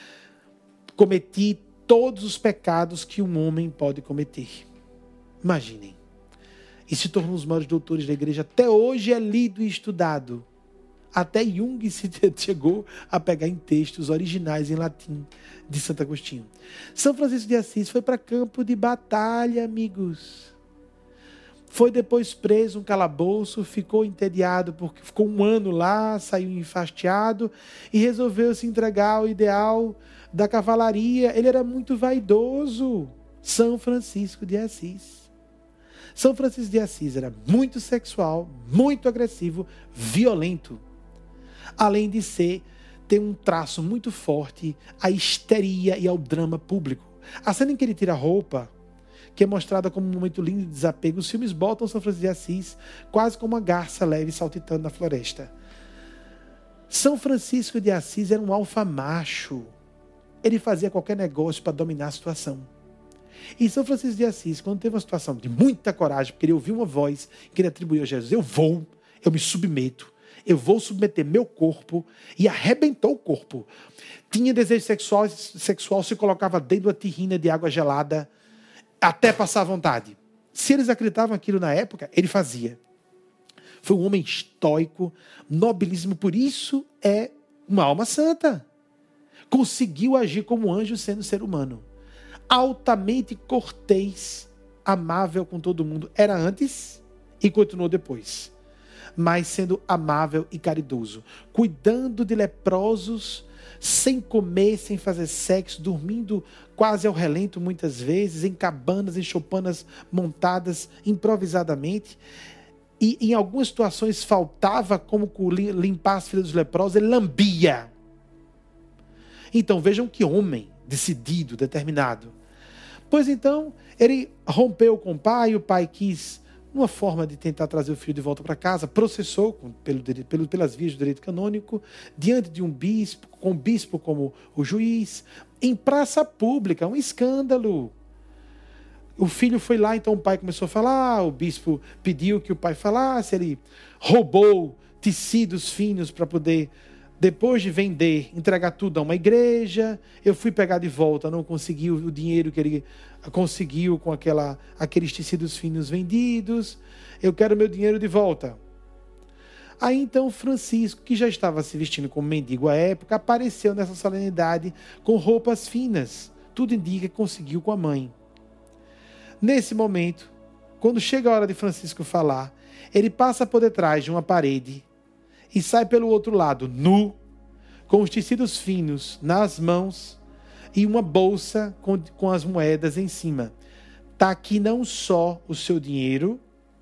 Speaker 1: cometi todos os pecados que um homem pode cometer. Imaginem. E se tornou um dos maiores doutores da igreja. Até hoje é lido e estudado. Até Jung chegou a pegar em textos originais em latim de Santo Agostinho. São Francisco de Assis foi para campo de batalha, amigos. Foi depois preso, um calabouço, ficou entediado, porque ficou 1 ano lá, saiu enfastiado e resolveu se entregar ao ideal da cavalaria. Ele era muito vaidoso. São Francisco de Assis. São Francisco de Assis era muito sexual, muito agressivo, violento. Além de ter um traço muito forte à histeria e ao drama público. A cena em que ele tira a roupa, que é mostrada como um momento lindo de desapego, os filmes botam São Francisco de Assis quase como uma garça leve saltitando na floresta. São Francisco de Assis era um alfa macho. Ele fazia qualquer negócio para dominar a situação. E São Francisco de Assis, quando teve uma situação de muita coragem, porque ele ouviu uma voz que ele atribuiu a Jesus: eu me submeto, eu vou submeter meu corpo, e arrebentou o corpo. Tinha desejo sexual, se colocava dentro de uma terrina de água gelada, até passar vontade. Se eles acreditavam aquilo na época, ele fazia. Foi um homem estoico, nobilíssimo, por isso é uma alma santa. Conseguiu agir como anjo sendo ser humano. Altamente cortês, amável com todo mundo. Era antes e continuou depois. Mas sendo amável e caridoso. Cuidando de leprosos, sem comer, sem fazer sexo, dormindo quase ao relento muitas vezes, em cabanas, em choupanas montadas improvisadamente. E em algumas situações faltava como limpar as feridas dos leprosos, ele lambia. Então vejam que homem decidido, determinado. Pois então, ele rompeu com o pai quis, uma forma de tentar trazer o filho de volta para casa, processou pelas vias do direito canônico, diante de um bispo, com o bispo como o juiz, em praça pública, um escândalo. O filho foi lá, então o pai começou a falar, o bispo pediu que o pai falasse, ele roubou tecidos finos para poder, depois de vender, entregar tudo a uma igreja. Eu fui pegar de volta, não consegui o dinheiro que ele conseguiu com aqueles tecidos finos vendidos. Eu quero meu dinheiro de volta. Aí então Francisco, que já estava se vestindo como mendigo à época, apareceu nessa solenidade com roupas finas. Tudo indica que conseguiu com a mãe. Nesse momento, quando chega a hora de Francisco falar, ele passa por detrás de uma parede e sai pelo outro lado, nu, com os tecidos finos nas mãos e uma bolsa com as moedas em cima. Está aqui não só o seu dinheiro,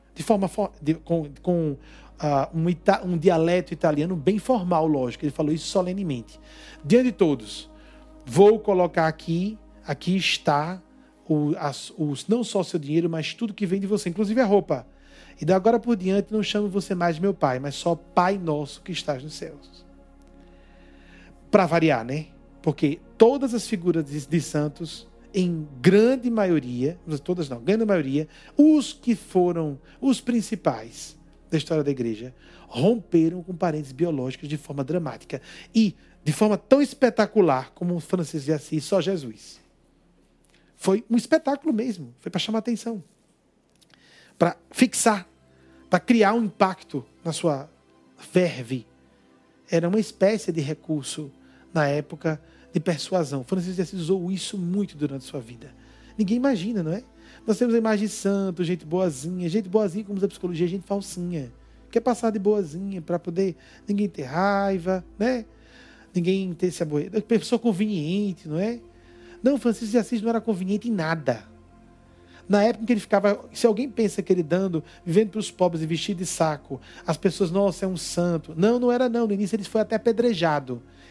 Speaker 1: com um dialeto italiano bem formal, lógico, ele falou isso solenemente. Diante de todos, vou colocar aqui está não só o seu dinheiro, mas tudo que vem de você, inclusive a roupa. E da agora por diante não chamo você mais de meu pai, mas só Pai Nosso que estás nos céus. Para variar, né? Porque todas as figuras de santos, em grande maioria, todas não, grande maioria, os que foram os principais da história da igreja, romperam com parentes biológicos de forma dramática. E de forma tão espetacular como Francisco de Assis, só Jesus. Foi um espetáculo mesmo, foi para chamar atenção. Para fixar, para criar um impacto na sua verve. Era uma espécie de recurso na época de persuasão. Francisco de Assis usou isso muito durante a sua vida. Ninguém imagina, não é? Nós temos a imagem de santo, gente boazinha, como diz a psicologia, gente falsinha. Quer passar de boazinha para poder ninguém ter raiva, né? Ninguém ter se aborrecer. Pessoa conveniente, não é? Não, Francisco de Assis não era conveniente em nada. Na época em que ele ficava, se alguém pensa que ele vivendo para os pobres e vestido de saco, as pessoas, nossa, é um santo. Não, não era não. No início ele foi até apedrejado.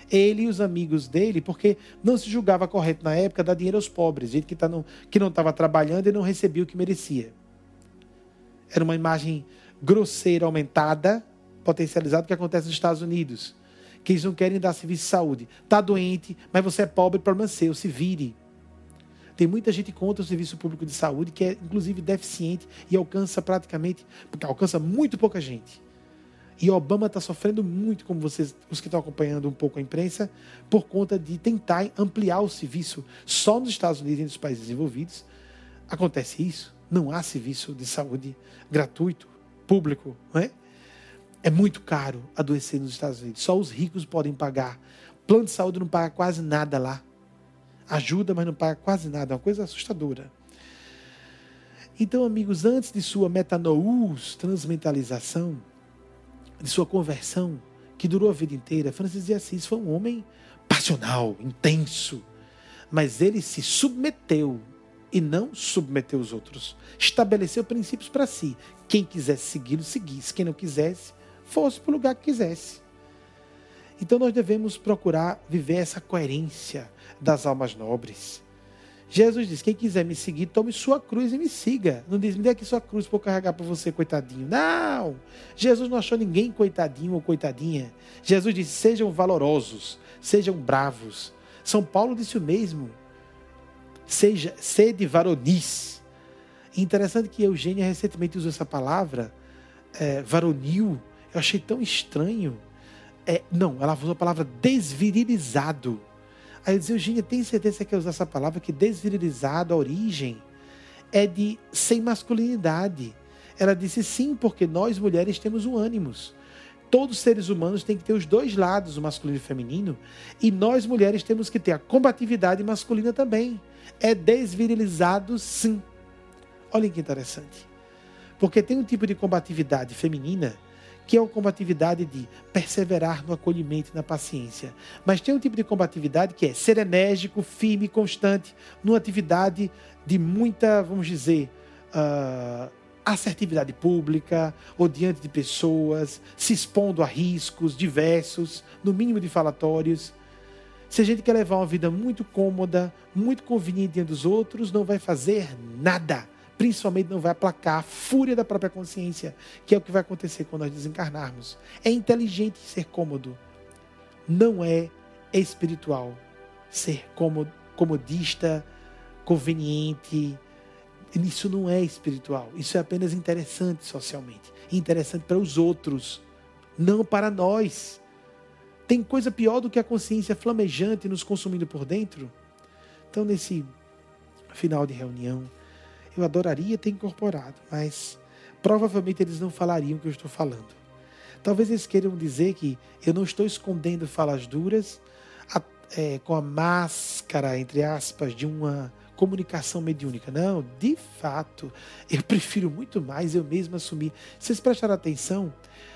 Speaker 1: Ele e os amigos dele, porque não se julgava correto na época dar dinheiro aos pobres, gente que não estava trabalhando e não recebia o que merecia. Era uma imagem grosseira, aumentada, potencializada, que acontece nos Estados Unidos, que eles não querem dar serviço de saúde. Está doente, mas você é pobre, problema seu, se vire. Tem muita gente contra o serviço público de saúde, que é inclusive deficiente e alcança muito pouca gente. E Obama está sofrendo muito, como vocês, os que estão acompanhando um pouco a imprensa, por conta de tentar ampliar o serviço. Só nos Estados Unidos e nos países desenvolvidos acontece isso. Não há serviço de saúde gratuito, público, não é? É muito caro adoecer nos Estados Unidos. Só os ricos podem pagar. Plano de saúde não paga quase nada lá. Ajuda, mas não paga quase nada. É uma coisa assustadora. Então, amigos, antes de sua metanous, transmentalização, de sua conversão, que durou a vida inteira, Francis de Assis foi um homem passional, intenso. Mas ele se submeteu e não submeteu os outros. Estabeleceu princípios para si. Quem quisesse segui-lo, seguisse. Quem não quisesse, fosse para o lugar que quisesse. Então nós devemos procurar viver essa coerência das almas nobres. Jesus diz, quem quiser me seguir, tome sua cruz e me siga. Não diz, me dê aqui sua cruz para eu carregar para você, coitadinho. Não! Jesus não achou ninguém coitadinho ou coitadinha. Jesus disse, sejam valorosos, sejam bravos. São Paulo disse o mesmo. Sede varonis. Interessante que Eugênia recentemente usou essa palavra, varonil. Eu achei tão estranho. Não, ela usou a palavra desvirilizado. Aí eu disse, Eugênia, tem certeza que quer usar essa palavra? Que desvirilizado, a origem, é de sem masculinidade. Ela disse sim, porque nós mulheres temos um ânimos. Todos os seres humanos têm que ter os dois lados, o masculino e o feminino. E nós mulheres temos que ter a combatividade masculina também. É desvirilizado sim. Olhem que interessante. Porque tem um tipo de combatividade feminina que é a combatividade de perseverar no acolhimento e na paciência. Mas tem um tipo de combatividade que é ser enérgico, firme, constante, numa atividade de muita, vamos dizer, assertividade pública, ou diante de pessoas, se expondo a riscos diversos, no mínimo difamatórios. Se a gente quer levar uma vida muito cômoda, muito conveniente diante dos outros, não vai fazer nada. Principalmente não vai aplacar a fúria da própria consciência, que é o que vai acontecer quando nós desencarnarmos. É inteligente ser cômodo. Não é espiritual ser comodista, conveniente. Isso não é espiritual. Isso é apenas interessante socialmente. Interessante para os outros, não para nós. Tem coisa pior do que a consciência flamejante nos consumindo por dentro? Então, nesse final de reunião, eu adoraria ter incorporado, mas provavelmente eles não falariam o que eu estou falando. Talvez eles queiram dizer que eu não estou escondendo falas duras com a máscara, entre aspas, de uma comunicação mediúnica. Não, de fato, eu prefiro muito mais eu mesmo assumir. Vocês prestaram atenção,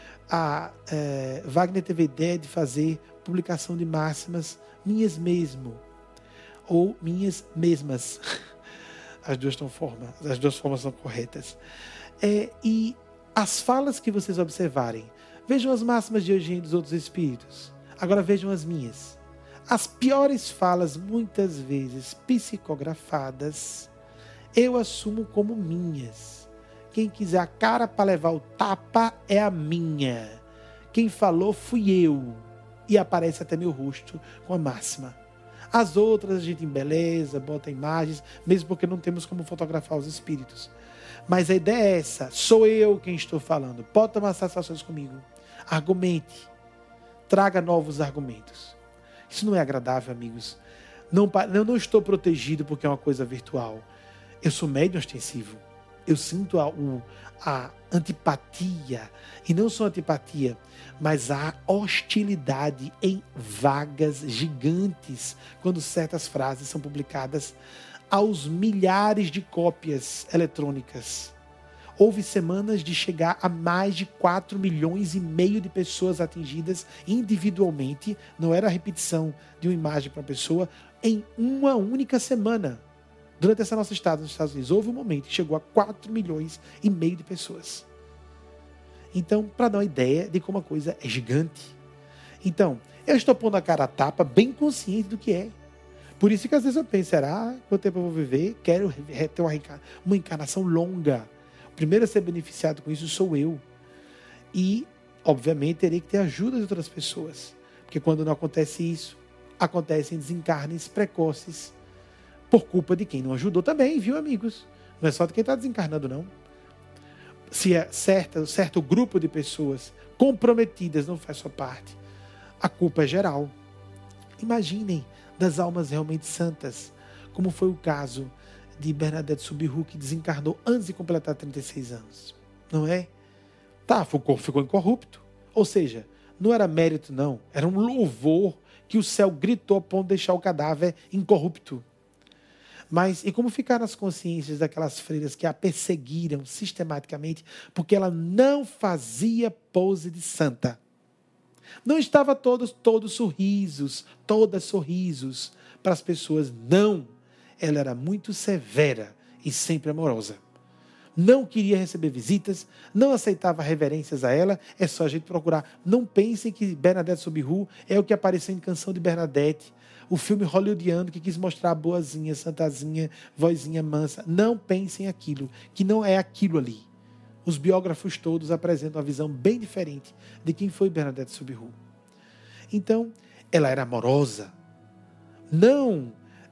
Speaker 1: Wagner teve a ideia de fazer publicação de máximas minhas mesmo, ou minhas mesmas. As duas formas são corretas. E as falas que vocês observarem, vejam as máximas de Eugênio e dos outros espíritos. Agora vejam as minhas. As piores falas, muitas vezes psicografadas, eu assumo como minhas. Quem quiser a cara para levar o tapa é a minha. Quem falou fui eu. E aparece até meu rosto com a máxima. As outras a gente embeleza, bota imagens, mesmo porque não temos como fotografar os espíritos. Mas a ideia é essa, sou eu quem estou falando. Pode tomar satisfações comigo. Argumente. Traga novos argumentos. Isso não é agradável, amigos. Eu não estou protegido porque é uma coisa virtual. Eu sou médium ostensivo. Eu sinto a antipatia, e não só antipatia, mas a hostilidade em vagas gigantes quando certas frases são publicadas aos milhares de cópias eletrônicas. Houve semanas de chegar a mais de 4,5 milhões de pessoas atingidas individualmente, não era a repetição de uma imagem para uma pessoa, em uma única semana. Durante essa nossa estada nos Estados Unidos, houve um momento que chegou a 4,5 milhões de pessoas. Então, para dar uma ideia de como a coisa é gigante. Então, eu estou pondo a cara a tapa, bem consciente do que é. Por isso que às vezes eu penso, será quanto tempo eu vou viver? Quero ter uma encarnação longa. O primeiro a ser beneficiado com isso sou eu. E, obviamente, terei que ter ajuda de outras pessoas. Porque quando não acontece isso, acontecem desencarnes precoces por culpa de quem não ajudou também, viu, amigos? Não é só de quem está desencarnando, não. Se é certo grupo de pessoas comprometidas não faz sua parte, a culpa é geral. Imaginem das almas realmente santas, como foi o caso de Bernadette Soubirous, que desencarnou antes de completar 36 anos. Não é? Tá, ficou incorrupto. Ou seja, não era mérito, não. Era um louvor que o céu gritou a ponto de deixar o cadáver incorrupto. Mas, e como ficaram as consciências daquelas freiras que a perseguiram sistematicamente porque ela não fazia pose de santa? Não estava todas sorrisos para as pessoas. Não. Ela era muito severa e sempre amorosa. Não queria receber visitas, não aceitava reverências a ela. É só a gente procurar. Não pensem que Bernadette Soubirous é o que apareceu em Canção de Bernadette, o filme hollywoodiano que quis mostrar a boazinha, santazinha, vozinha mansa. Não pensem aquilo, que não é aquilo ali. Os biógrafos todos apresentam uma visão bem diferente de quem foi Bernadette Soubirous. Então, ela era amorosa, não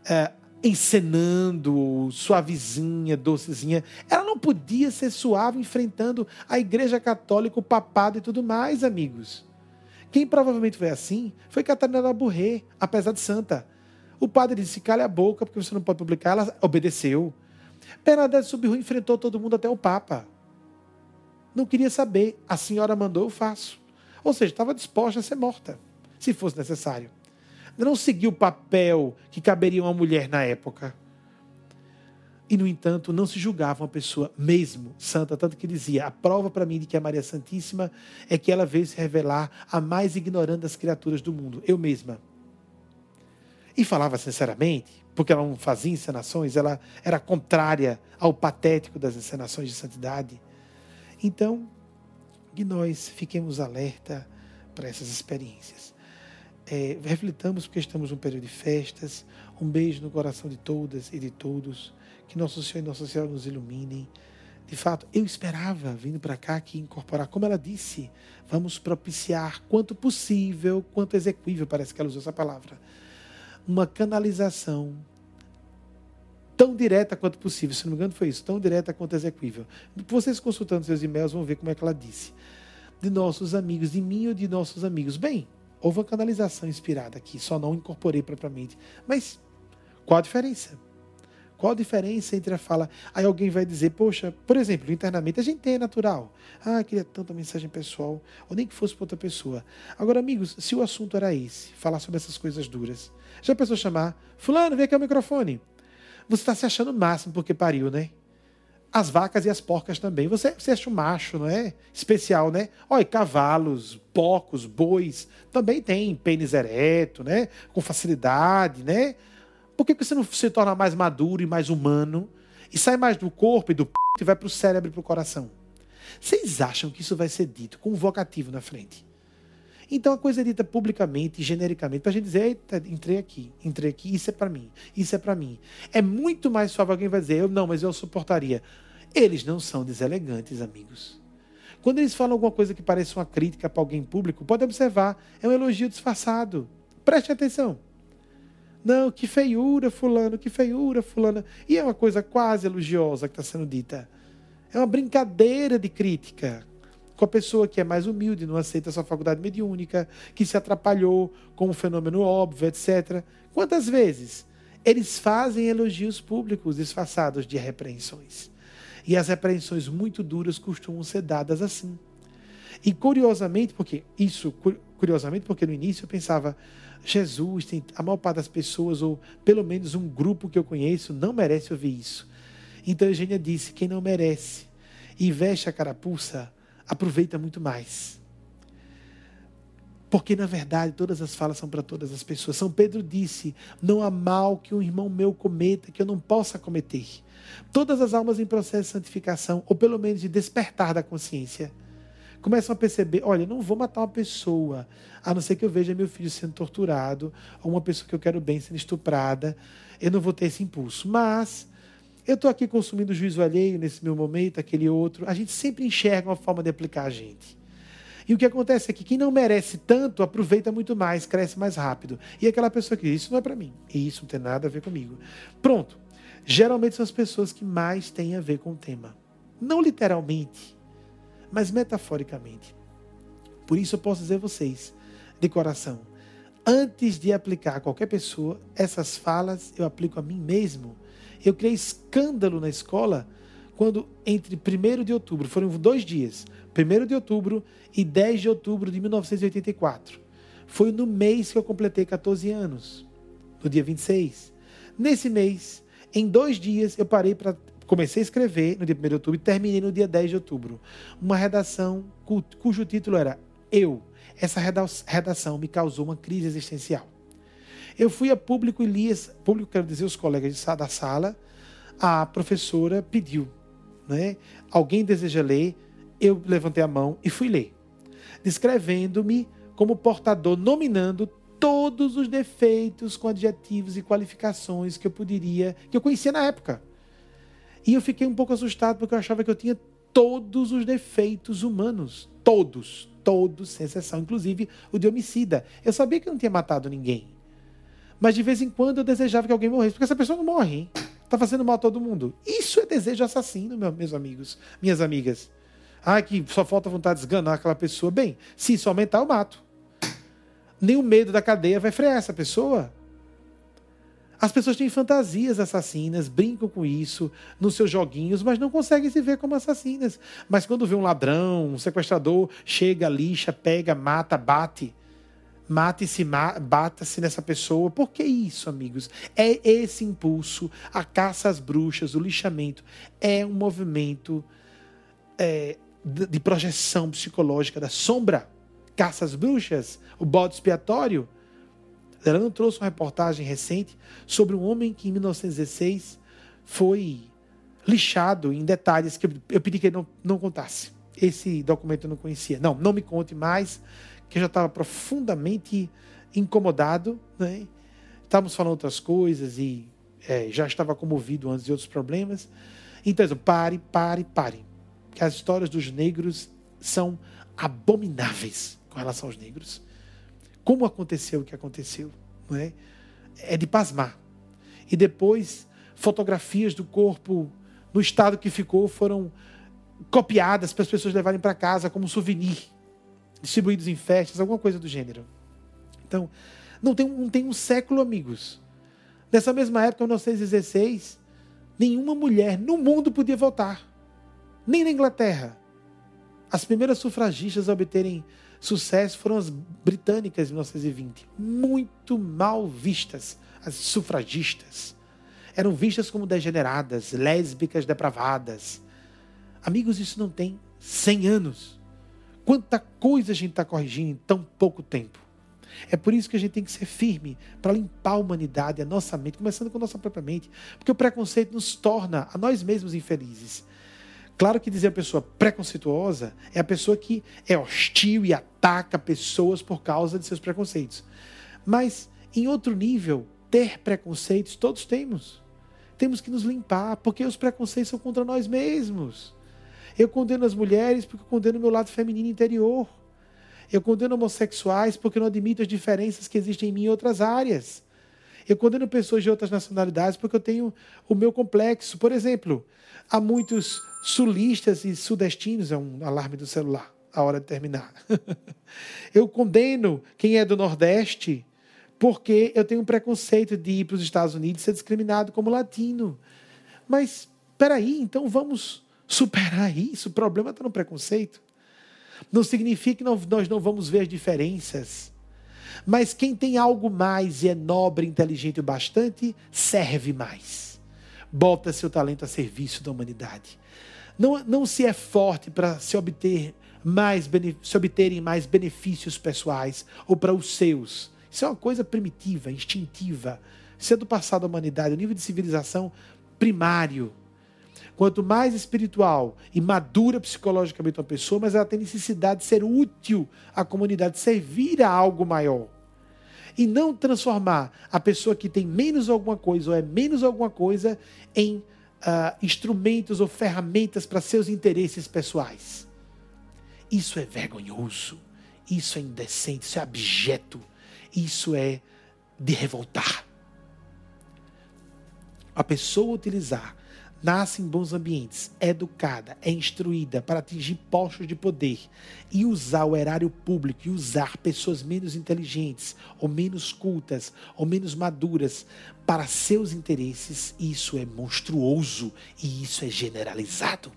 Speaker 1: encenando, suavezinha, docezinha. Ela não podia ser suave enfrentando a Igreja Católica, o papado e tudo mais, amigos. Quem provavelmente foi assim foi Catarina Labouré, apesar de santa. O padre disse, cale a boca, porque você não pode publicar. Ela obedeceu. Bernadette Soubirous enfrentou todo mundo até o Papa. Não queria saber. A senhora mandou, eu faço. Ou seja, estava disposta a ser morta, se fosse necessário. Não seguiu o papel que caberia a uma mulher na época. E, no entanto, não se julgava uma pessoa mesmo santa, tanto que dizia, a prova para mim de que a Maria Santíssima é que ela veio se revelar a mais ignorante das criaturas do mundo, eu mesma. E falava sinceramente, porque ela não fazia encenações, ela era contrária ao patético das encenações de santidade. Então, que nós fiquemos alerta para essas experiências. Reflitamos porque estamos num período de festas. Um beijo no coração de todas e de todos. Que Nosso Senhor e Nossa Senhora nos iluminem. De fato, eu esperava, vindo para cá, que incorporar, como ela disse, vamos propiciar quanto possível, quanto execuível, parece que ela usou essa palavra, uma canalização tão direta quanto possível. Se não me engano foi isso, tão direta quanto execuível. Vocês consultando seus e-mails vão ver como é que ela disse. De nossos amigos, de mim ou de nossos amigos. Bem, houve uma canalização inspirada aqui, só não incorporei propriamente. Mas qual a diferença? Qual a diferença entre a fala... Aí alguém vai dizer, poxa, por exemplo, internamente a gente tem, é natural. Queria tanta mensagem pessoal, ou nem que fosse para outra pessoa. Agora, amigos, se o assunto era esse, falar sobre essas coisas duras, já pensou chamar, fulano, vem aqui ao microfone. Você está se achando o máximo porque pariu, né? As vacas e as porcas também. Você acha um macho, não é? Especial, né? Olha, cavalos, porcos, bois, também tem pênis ereto, né? Com facilidade, né? Por que você não se torna mais maduro e mais humano e sai mais do corpo e do p*** e vai para o cérebro e para o coração? Vocês acham que isso vai ser dito com um vocativo na frente? Então a coisa é dita publicamente, genericamente, para a gente dizer, eita, entrei aqui, isso é para mim, isso é para mim. É muito mais suave, alguém vai dizer, mas eu suportaria. Eles não são deselegantes, amigos. Quando eles falam alguma coisa que parece uma crítica para alguém público, pode observar, é um elogio disfarçado. Preste atenção. Não, que feiura, fulano, que feiura, fulana. E é uma coisa quase elogiosa que está sendo dita. É uma brincadeira de crítica com a pessoa que é mais humilde, não aceita a sua faculdade mediúnica, que se atrapalhou com um fenômeno óbvio, etc. Quantas vezes eles fazem elogios públicos disfarçados de repreensões? E as repreensões muito duras costumam ser dadas assim. E curiosamente, porque no início eu pensava, Jesus, a maior parte das pessoas, ou pelo menos um grupo que eu conheço, não merece ouvir isso. Então Eugênia disse, quem não merece e veste a carapuça, aproveita muito mais. Porque, na verdade, todas as falas são para todas as pessoas. São Pedro disse, não há mal que um irmão meu cometa, que eu não possa cometer. Todas as almas em processo de santificação, ou pelo menos de despertar da consciência, começam a perceber, olha, eu não vou matar uma pessoa, a não ser que eu veja meu filho sendo torturado, ou uma pessoa que eu quero bem sendo estuprada, eu não vou ter esse impulso. Mas eu estou aqui consumindo juízo alheio nesse meu momento, aquele outro. A gente sempre enxerga uma forma de aplicar a gente. E o que acontece é que quem não merece tanto, aproveita muito mais, cresce mais rápido. E aquela pessoa que diz, isso não é para mim, e isso não tem nada a ver comigo. Pronto. Geralmente são as pessoas que mais têm a ver com o tema. Não literalmente, mas metaforicamente. Por isso eu posso dizer a vocês, de coração, antes de aplicar a qualquer pessoa, essas falas eu aplico a mim mesmo. Eu criei escândalo na escola quando entre 1º de outubro, foram 2 dias, 1º de outubro e 10 de outubro de 1984. Foi no mês que eu completei 14 anos, no dia 26. Nesse mês, em 2 dias, eu comecei a escrever no dia 1º de outubro e terminei no dia 10 de outubro. Uma redação cujo título era Eu. Essa redação me causou uma crise existencial. Eu fui a público e li, público quero dizer os colegas da sala, a professora pediu, né? Alguém deseja ler? Eu levantei a mão e fui ler, descrevendo-me como portador, nominando todos os defeitos com adjetivos e qualificações que eu conhecia na época. E eu fiquei um pouco assustado porque eu achava que eu tinha todos os defeitos humanos. Todos, sem exceção, inclusive o de homicida. Eu sabia que eu não tinha matado ninguém. Mas de vez em quando eu desejava que alguém morresse, porque essa pessoa não morre, hein? Está fazendo mal a todo mundo. Isso é desejo assassino, meus amigos, minhas amigas. Que só falta vontade de esganar aquela pessoa. Bem, se isso aumentar, eu mato. Nem o medo da cadeia vai frear essa pessoa. As pessoas têm fantasias assassinas, brincam com isso nos seus joguinhos, mas não conseguem se ver como assassinas. Mas quando vê um ladrão, um sequestrador, chega, lixa, pega, mata, bate. Bata-se nessa pessoa. Por que isso, amigos? É esse impulso, a caça às bruxas, o lixamento. É um movimento de projeção psicológica da sombra. Caça às bruxas, o bode expiatório. Ela não trouxe uma reportagem recente sobre um homem que em 1916 foi lixado em detalhes que eu pedi que ele não contasse. Esse documento eu não conhecia. Não me conte mais, que eu já estava profundamente incomodado, né? Estávamos falando outras coisas e já estava comovido antes de outros problemas. Então, pare. Que as histórias dos negros são abomináveis com relação aos negros. Como aconteceu o que aconteceu, não é? É de pasmar. E depois, fotografias do corpo no estado que ficou foram copiadas para as pessoas levarem para casa como souvenir, distribuídos em festas, alguma coisa do gênero. Então, não tem um século, amigos. Nessa mesma época, em 1916, nenhuma mulher no mundo podia votar. Nem na Inglaterra. As primeiras sufragistas a obterem sucesso foram as britânicas em 1920. Muito mal vistas, as sufragistas. Eram vistas como degeneradas, lésbicas depravadas. Amigos, isso não tem 100 anos. Quanta coisa a gente está corrigindo em tão pouco tempo. É por isso que a gente tem que ser firme para limpar a humanidade, a nossa mente, começando com a nossa própria mente. Porque o preconceito nos torna a nós mesmos infelizes. Claro que dizer a pessoa preconceituosa é a pessoa que é hostil e ataca pessoas por causa de seus preconceitos. Mas, em outro nível, ter preconceitos todos temos. Temos que nos limpar, porque os preconceitos são contra nós mesmos. Eu condeno as mulheres porque eu condeno o meu lado feminino interior. Eu condeno homossexuais porque eu não admito as diferenças que existem em mim em outras áreas. Eu condeno pessoas de outras nacionalidades porque eu tenho o meu complexo. Por exemplo, há muitos sulistas e sudestinos, é um alarme do celular, a hora de terminar. Eu condeno quem é do Nordeste porque eu tenho um preconceito de ir para os Estados Unidos e ser discriminado como latino. Mas, peraí, então vamos superar isso? O problema está no preconceito. Não significa que nós não vamos ver as diferenças. Mas quem tem algo mais e é nobre, inteligente o bastante, serve mais. Bota seu talento a serviço da humanidade. Não se é forte para se obterem mais benefícios pessoais ou para os seus. Isso é uma coisa primitiva, instintiva. Isso é do passado da humanidade, o nível de civilização primário. Quanto mais espiritual e madura psicologicamente uma pessoa, mais ela tem necessidade de ser útil à comunidade, servir a algo maior. E não transformar a pessoa que tem menos alguma coisa ou é menos alguma coisa em instrumentos ou ferramentas para seus interesses pessoais. Isso é vergonhoso, isso é indecente, isso é abjeto, isso é de revoltar. A pessoa utilizar, nasce em bons ambientes, é educada, é instruída para atingir postos de poder e usar o erário público e usar pessoas menos inteligentes ou menos cultas ou menos maduras para seus interesses, isso é monstruoso e isso é generalizado.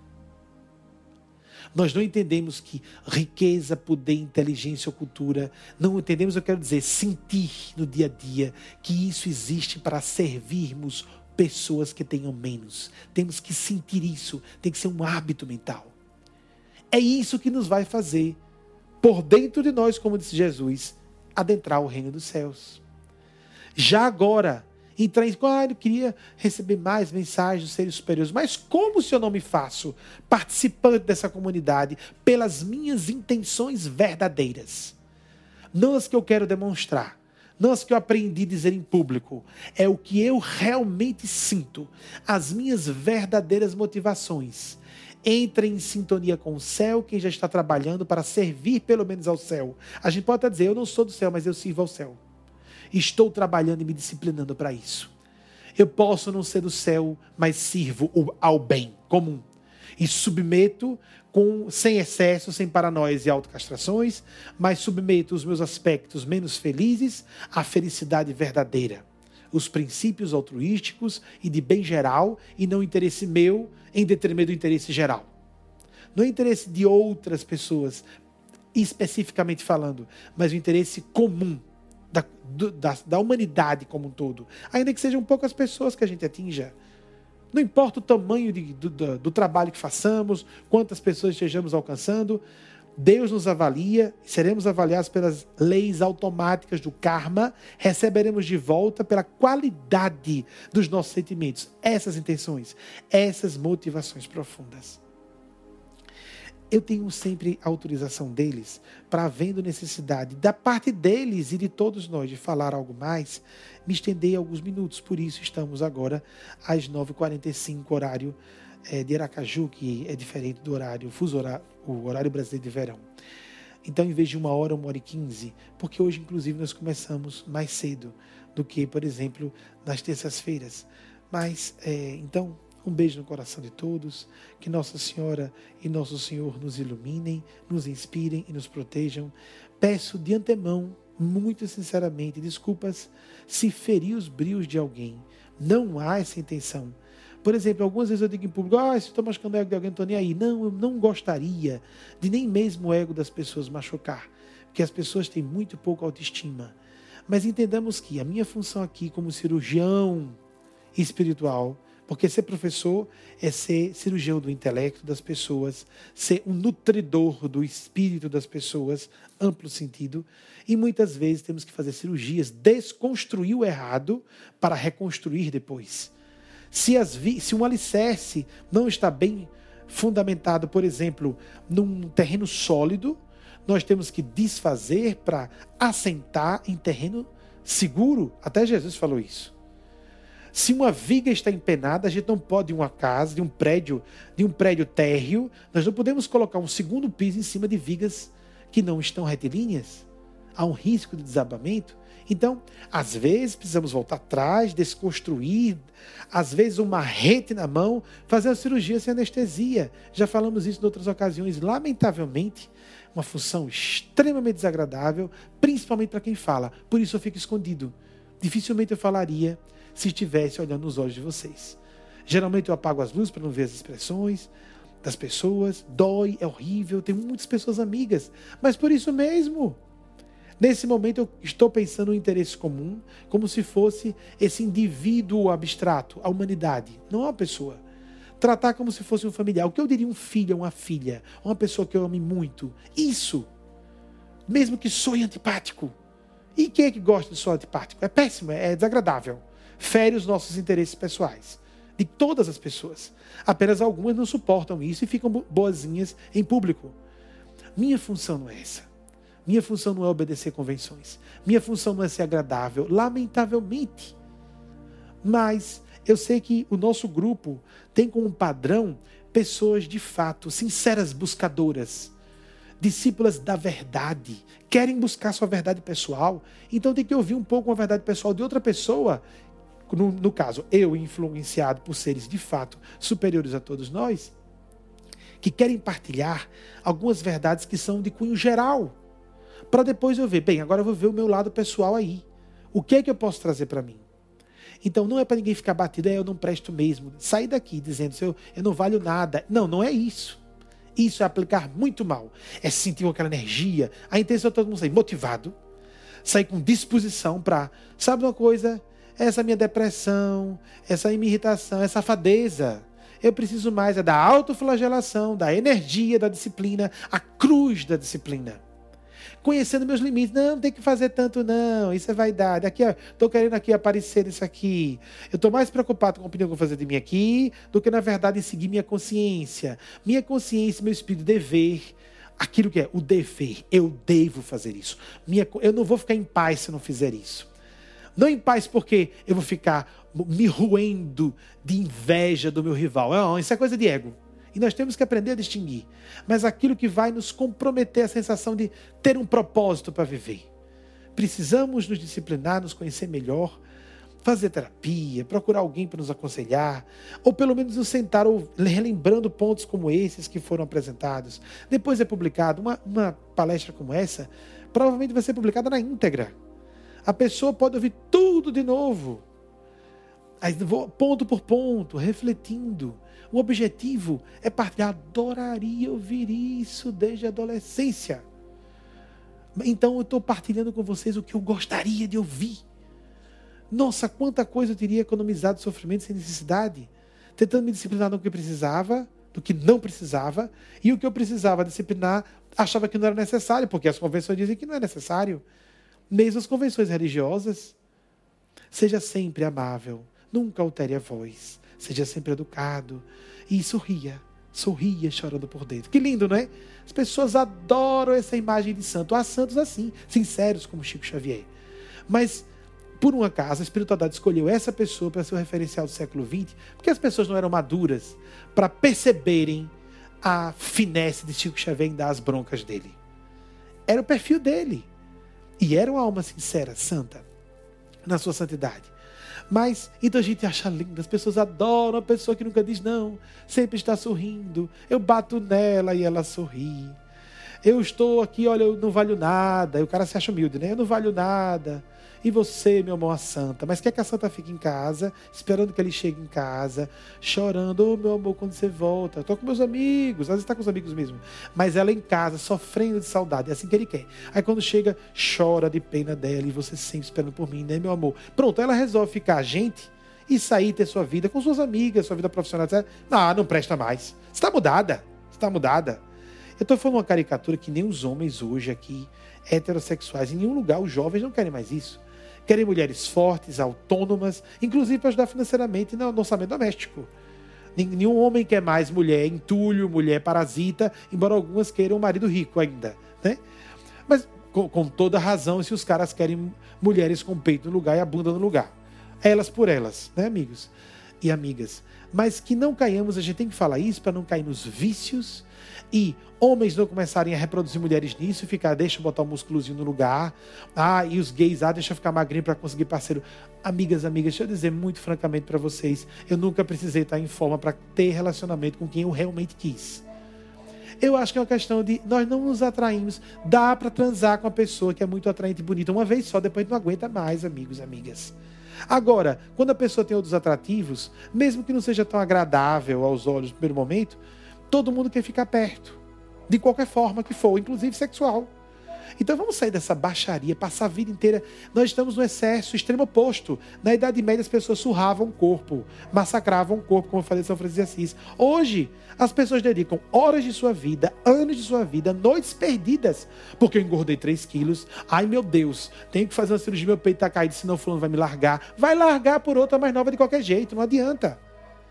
Speaker 1: Nós não entendemos que riqueza, poder, inteligência ou cultura, não entendemos, eu quero dizer, sentir no dia a dia que isso existe para servirmos pessoas que tenham menos. Temos que sentir isso, tem que ser um hábito mental. É isso que nos vai fazer, por dentro de nós, como disse Jesus, adentrar o reino dos céus. Já agora, entrar em... eu queria receber mais mensagens dos seres superiores, mas como se eu não me faço participante dessa comunidade pelas minhas intenções verdadeiras? Não as que eu quero demonstrar, não as que eu aprendi a dizer em público, é o que eu realmente sinto, as minhas verdadeiras motivações. Entre em sintonia com o céu, quem já está trabalhando para servir pelo menos ao céu. A gente pode até dizer, eu não sou do céu, mas eu sirvo ao céu. Estou trabalhando e me disciplinando para isso. Eu posso não ser do céu, mas sirvo ao bem comum. E submeto sem excesso, sem paranoias e autocastrações, mas submeto os meus aspectos menos felizes à felicidade verdadeira. Os princípios altruísticos e de bem geral e não interesse meu em detrimento do interesse geral. Não é interesse de outras pessoas, especificamente falando, mas o interesse comum da humanidade como um todo. Ainda que sejam poucas pessoas que a gente atinja. Não importa o tamanho do trabalho que façamos, quantas pessoas estejamos alcançando, Deus nos avalia, seremos avaliados pelas leis automáticas do karma, receberemos de volta pela qualidade dos nossos sentimentos, essas intenções, essas motivações profundas. Eu tenho sempre a autorização deles para, havendo necessidade da parte deles e de todos nós de falar algo mais, me estender alguns minutos. Por isso estamos agora às 9h45, horário de Aracaju, que é diferente do horário, o horário brasileiro de verão. Então, em vez de 1h, 1h15, porque hoje, inclusive, nós começamos mais cedo do que, por exemplo, nas terças-feiras. Mas, então... um beijo no coração de todos, que Nossa Senhora e Nosso Senhor nos iluminem, nos inspirem e nos protejam. Peço de antemão, muito sinceramente, desculpas se ferir os brios de alguém. Não há essa intenção. Por exemplo, algumas vezes eu digo em público, se estou machucando o ego de alguém, não estou nem aí. Não, eu não gostaria de nem mesmo o ego das pessoas machucar, porque as pessoas têm muito pouca autoestima. Mas entendamos que a minha função aqui como cirurgião espiritual, porque ser professor é ser cirurgião do intelecto das pessoas, ser um nutridor do espírito das pessoas, amplo sentido, e muitas vezes temos que fazer cirurgias, desconstruir o errado para reconstruir depois. Se um alicerce não está bem fundamentado, por exemplo, num terreno sólido, nós temos que desfazer para assentar em terreno seguro. Até Jesus falou isso. Se uma viga está empenada, a gente não pode, uma casa, de um prédio térreo, nós não podemos colocar um segundo piso em cima de vigas que não estão retilíneas. Há um risco de desabamento. Então, às vezes, precisamos voltar atrás, desconstruir, às vezes um marrete na mão, fazer a cirurgia sem anestesia. Já falamos isso em outras ocasiões. Lamentavelmente, uma função extremamente desagradável, principalmente para quem fala. Por isso eu fico escondido. Dificilmente eu falaria se estivesse olhando nos olhos de vocês. Geralmente eu apago as luzes para não ver as expressões das pessoas. Dói, é horrível, tenho muitas pessoas amigas. Mas por isso mesmo, nesse momento eu estou pensando no interesse comum, como se fosse esse indivíduo abstrato, a humanidade, não é uma pessoa. Tratar como se fosse um familiar. O que eu diria um filho, uma filha, uma pessoa que eu ame muito. Isso, mesmo que soe antipático. E quem é que gosta de soar antipático? É péssimo, é desagradável. Fere os nossos interesses pessoais. de todas as pessoas. Apenas algumas não suportam isso e ficam boazinhas em público. Minha função não é essa. Minha função não é obedecer convenções. Minha função não é ser agradável, lamentavelmente. Mas eu sei que o nosso grupo tem como padrão pessoas de fato sinceras buscadoras, discípulas da verdade, querem buscar sua verdade pessoal, então tem que ouvir um pouco a verdade pessoal de outra pessoa, no caso, eu influenciado por seres de fato superiores a todos nós, que querem partilhar algumas verdades que são de cunho geral, para depois eu ver, bem, agora eu vou ver o meu lado pessoal aí, o que é que eu posso trazer para mim? Então não é para ninguém ficar batido, eu não presto mesmo, sair daqui dizendo, eu não valho nada, não é isso. Isso é aplicar muito mal. É sentir aquela energia. A intenção é todo mundo sair motivado, sair com disposição para... Sabe uma coisa? Essa minha depressão, essa minha irritação, essa safadeza. Eu preciso mais da autoflagelação, da energia, da disciplina, a cruz da disciplina. Conhecendo meus limites. Não tem que fazer tanto não. Isso é vaidade. Aqui, estou querendo aqui aparecer nisso aqui. Eu estou mais preocupado com a opinião que eu vou fazer de mim aqui do que, na verdade, em seguir minha consciência. Minha consciência, meu espírito de dever. Aquilo que é o dever. Eu devo fazer isso. Eu não vou ficar em paz se eu não fizer isso. Não em paz porque eu vou ficar me roendo de inveja do meu rival. Não, isso é coisa de ego. E nós temos que aprender a distinguir. Mas aquilo que vai nos comprometer a sensação de ter um propósito para viver. Precisamos nos disciplinar, nos conhecer melhor, fazer terapia, procurar alguém para nos aconselhar, ou pelo menos nos sentar ou relembrando pontos como esses que foram apresentados. Depois é publicado uma palestra como essa, provavelmente vai ser publicada na íntegra. A pessoa pode ouvir tudo de novo. Aí, ponto por ponto, refletindo. O objetivo é partilhar. Adoraria ouvir isso desde a adolescência. Então eu estou partilhando com vocês o que eu gostaria de ouvir. Nossa, quanta coisa eu teria economizado de sofrimento sem necessidade. Tentando me disciplinar no que precisava, do que não precisava. E o que eu precisava disciplinar, achava que não era necessário, porque as convenções dizem que não é necessário. Mesmo as convenções religiosas. Seja sempre amável. Nunca altere a voz. Seja sempre educado. E sorria chorando por dentro. Que lindo, não é? As pessoas adoram essa imagem de santo. Há santos assim, sinceros como Chico Xavier. Mas, por um acaso, a espiritualidade escolheu essa pessoa para ser o referencial do século XX, porque as pessoas não eram maduras para perceberem a finesse de Chico Xavier em dar as broncas dele. Era o perfil dele. E era uma alma sincera, santa, na sua santidade. Mas, então a gente acha lindo, as pessoas adoram a pessoa que nunca diz não, sempre está sorrindo, eu bato nela e ela sorri. Eu estou aqui, olha, eu não valho nada, e o cara se acha humilde, né? Eu não valho nada. E você, meu amor, a santa, mas quer que a santa fique em casa, esperando que ele chegue em casa, chorando, meu amor, quando você volta, estou com meus amigos, às vezes está com os amigos mesmo, mas ela em casa, sofrendo de saudade, é assim que ele quer. Aí quando chega, chora de pena dela, e você sempre esperando por mim, né, meu amor? Pronto, ela resolve ficar agente e sair, ter sua vida com suas amigas, sua vida profissional, etc. Não presta mais. Você está mudada. Eu estou falando uma caricatura que nem os homens hoje aqui, heterossexuais, em nenhum lugar, os jovens não querem mais isso. Querem mulheres fortes, autônomas, inclusive para ajudar financeiramente no orçamento doméstico. Nenhum homem quer mais mulher entulho, mulher parasita, embora algumas queiram um marido rico ainda, né? Mas com toda razão, se os caras querem mulheres com peito no lugar e a bunda no lugar. Elas por elas, né, amigos e amigas? Mas que não caiamos, a gente tem que falar isso para não cair nos vícios e homens não começarem a reproduzir mulheres nisso e ficar, deixa eu botar um músculozinho no lugar. E os gays, deixa eu ficar magrinho para conseguir parceiro. Amigas, deixa eu dizer muito francamente para vocês, eu nunca precisei estar em forma para ter relacionamento com quem eu realmente quis. Eu acho que é uma questão de nós não nos atraímos. Dá para transar com uma pessoa que é muito atraente e bonita uma vez só, depois não aguenta mais, amigos e amigas. Agora, quando a pessoa tem outros atrativos, mesmo que não seja tão agradável aos olhos no primeiro momento, todo mundo quer ficar perto, de qualquer forma que for, inclusive sexual. Então vamos sair dessa baixaria, passar a vida inteira. Nós estamos no excesso extremo oposto. Na Idade Média as pessoas surravam o corpo, massacravam o corpo, como eu falei de São Francisco de Assis. Hoje as pessoas dedicam horas de sua vida, anos de sua vida, noites perdidas, porque eu engordei 3 quilos. Ai meu Deus, tenho que fazer uma cirurgia, meu peito está caído, senão o fulano vai me largar. Vai largar por outra mais nova de qualquer jeito, não adianta.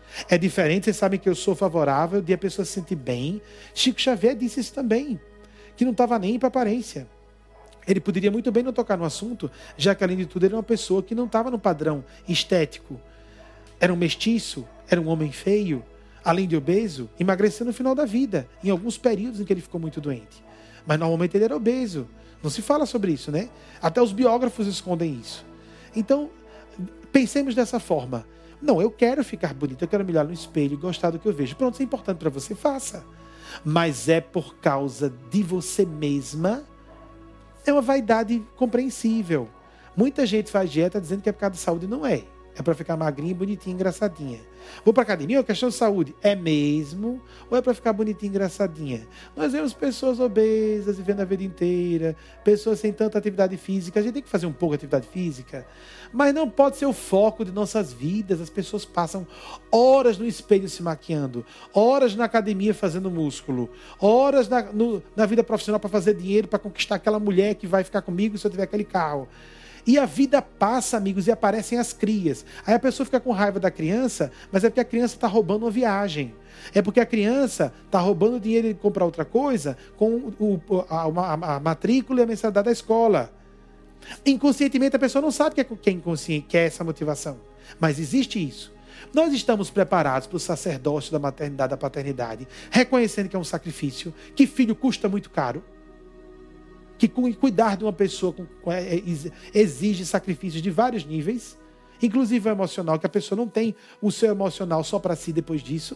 Speaker 1: É diferente, vocês sabem que eu sou favorável de a pessoa se sentir bem. Chico Xavier disse isso também, que não estava nem para aparência. Ele poderia muito bem não tocar no assunto, já que além de tudo ele era uma pessoa que não estava no padrão estético. Era um mestiço, era um homem feio, além de obeso, emagreceu no final da vida, em alguns períodos em que ele ficou muito doente. Mas normalmente ele era obeso. Não se fala sobre isso, né? Até os biógrafos escondem isso. Então, pensemos dessa forma. Não, eu quero ficar bonito, eu quero me olhar no espelho e gostar do que eu vejo. Pronto, isso é importante para você, faça. Mas é por causa de você mesma. É uma vaidade compreensível. Muita gente faz dieta dizendo que é por causa da saúde. Não é. É para ficar magrinha, bonitinha, engraçadinha. Vou para academia, é questão de saúde. É mesmo? Ou é para ficar bonitinha, engraçadinha? Nós vemos pessoas obesas vivendo a vida inteira, pessoas sem tanta atividade física. A gente tem que fazer um pouco de atividade física, mas não pode ser o foco de nossas vidas. As pessoas passam horas no espelho se maquiando, horas na academia fazendo músculo, horas na vida profissional para fazer dinheiro, para conquistar aquela mulher que vai ficar comigo se eu tiver aquele carro. E a vida passa, amigos, e aparecem as crias. Aí a pessoa fica com raiva da criança, mas é porque a criança está roubando uma viagem. É porque a criança está roubando dinheiro de comprar outra coisa com a matrícula e a mensalidade da escola. Inconscientemente a pessoa não sabe que é inconsciente, que é essa motivação. Mas existe isso. Nós estamos preparados para o sacerdócio da maternidade, da paternidade, reconhecendo que é um sacrifício, que filho custa muito caro, que cuidar de uma pessoa exige sacrifícios de vários níveis, inclusive o emocional, que a pessoa não tem o seu emocional só para si depois disso.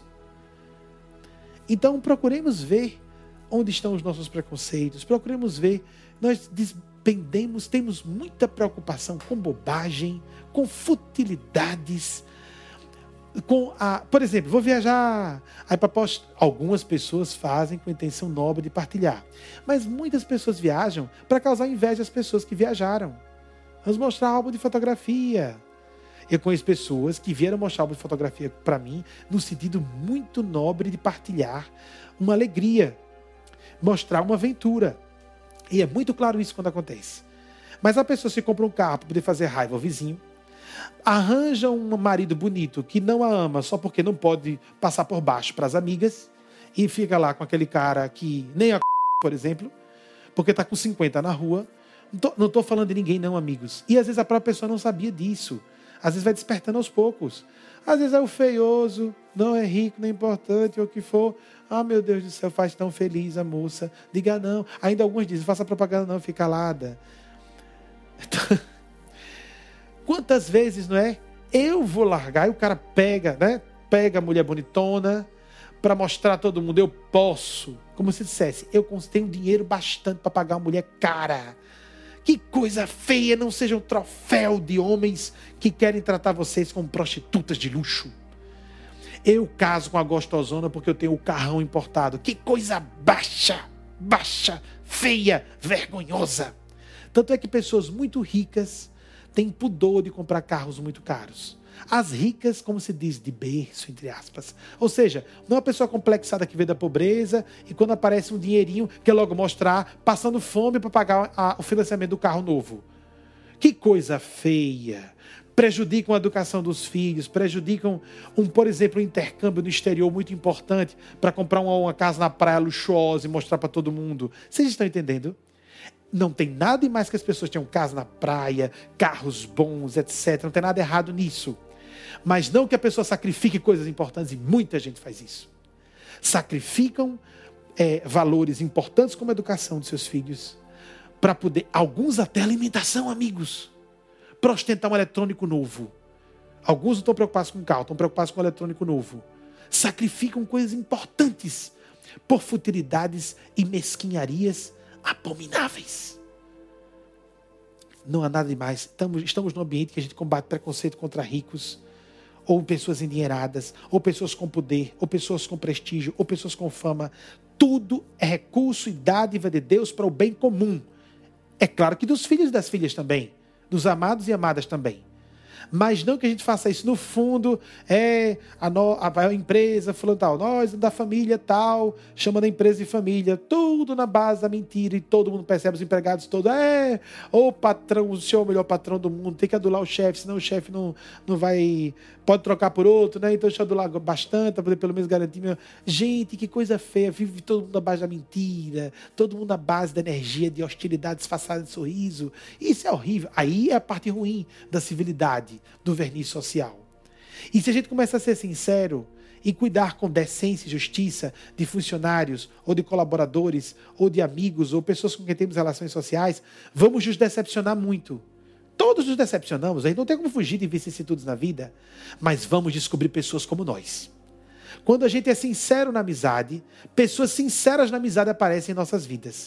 Speaker 1: Então, procuremos ver onde estão os nossos preconceitos, procuremos ver, nós temos muita preocupação com bobagem, com futilidades, por exemplo, vou viajar, aí algumas pessoas fazem com intenção nobre de partilhar, mas muitas pessoas viajam para causar inveja às pessoas que viajaram. Vamos mostrar álbum de fotografia. Eu conheço pessoas que vieram mostrar álbum de fotografia para mim no sentido muito nobre de partilhar uma alegria, mostrar uma aventura. E é muito claro isso quando acontece. Mas a pessoa se compra um carro para poder fazer raiva ao vizinho, arranja um marido bonito que não a ama só porque não pode passar por baixo para as amigas e fica lá com aquele cara que nem a por exemplo, porque está com 50 na rua. Não estou falando de ninguém não, amigos. E às vezes a própria pessoa não sabia disso. Às vezes vai despertando aos poucos. Às vezes é o feioso, não é rico, não é importante, ou o que for. Ah, meu Deus do céu, faz tão feliz a moça. Diga não. Ainda alguns dizem, faça propaganda não, fica calada. Então, quantas vezes, não é? Eu vou largar e o cara pega, né? Pega a mulher bonitona para mostrar a todo mundo, eu posso. Como se dissesse, eu tenho dinheiro bastante para pagar uma mulher cara. Que coisa feia, não seja um troféu de homens que querem tratar vocês como prostitutas de luxo. Eu caso com a gostosona porque eu tenho o carrão importado. Que coisa baixa, feia, vergonhosa. Tanto é que pessoas muito ricas têm pudor de comprar carros muito caros. As ricas, como se diz, de berço, entre aspas. Ou seja, não é uma pessoa complexada que veio da pobreza e quando aparece um dinheirinho, quer logo mostrar, passando fome para pagar o financiamento do carro novo. Que coisa feia. Prejudicam a educação dos filhos, prejudicam, por exemplo, um intercâmbio no exterior muito importante para comprar uma casa na praia luxuosa e mostrar para todo mundo. Vocês estão entendendo? Não tem nada mais que as pessoas tenham casa na praia, carros bons, etc. Não tem nada errado nisso. Mas não que a pessoa sacrifique coisas importantes, e muita gente faz isso. Sacrificam valores importantes como a educação de seus filhos, para poder, alguns até alimentação, amigos, para ostentar um eletrônico novo. Alguns não estão preocupados com o carro, estão preocupados com o eletrônico novo. Sacrificam coisas importantes por futilidades e mesquinharias abomináveis. Não há nada demais. Estamos num ambiente que a gente combate preconceito contra ricos, ou pessoas endinheiradas, ou pessoas com poder, ou pessoas com prestígio, ou pessoas com fama. Tudo é recurso e dádiva de Deus para o bem comum. É claro que dos filhos e das filhas também, dos amados e amadas também. Mas não que a gente faça isso no fundo, a empresa falando tal, nós da família tal, chamando a empresa de família, tudo na base da mentira, e todo mundo percebe, os empregados todos, o patrão, o senhor é o melhor patrão do mundo, tem que adular o chefe, senão o chefe não vai, pode trocar por outro, né? Então deixa eu adular bastante, para poder pelo menos garantir meu... Gente, que coisa feia, vive todo mundo na base da mentira, todo mundo na base da energia, de hostilidade disfarçada de sorriso. Isso é horrível. Aí é a parte ruim da civilidade, do verniz social. E se a gente começa a ser sincero e cuidar com decência e justiça de funcionários, ou de colaboradores, ou de amigos, ou pessoas com quem temos relações sociais, vamos nos decepcionar muito. Todos nos decepcionamos, a gente não tem como fugir de vicissitudes na vida, mas vamos descobrir pessoas como nós. Quando a gente é sincero na amizade, pessoas sinceras na amizade aparecem em nossas vidas.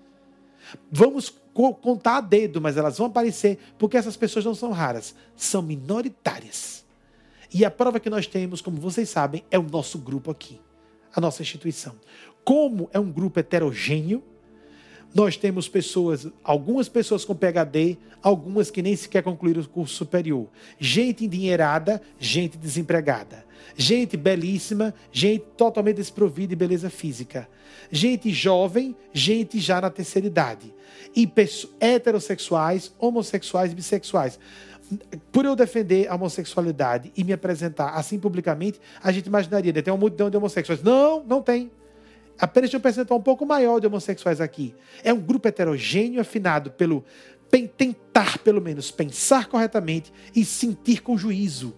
Speaker 1: Vamos contar a dedo, mas elas vão aparecer porque essas pessoas não são raras, são minoritárias. E a prova que nós temos, como vocês sabem, é o nosso grupo aqui, a nossa instituição. Como é um grupo heterogêneo, nós temos pessoas, algumas pessoas com PhD, algumas que nem sequer concluíram o curso superior. Gente endinheirada, gente desempregada. Gente belíssima, gente totalmente desprovida de beleza física. Gente jovem, gente já na terceira idade. E heterossexuais, homossexuais e bissexuais. Por eu defender a homossexualidade e me apresentar assim publicamente, a gente imaginaria que tem uma multidão de homossexuais. Não, não tem. Apenas tem um percentual um pouco maior de homossexuais aqui. É um grupo heterogêneo afinado pelo tentar, pelo menos, pensar corretamente e sentir com juízo.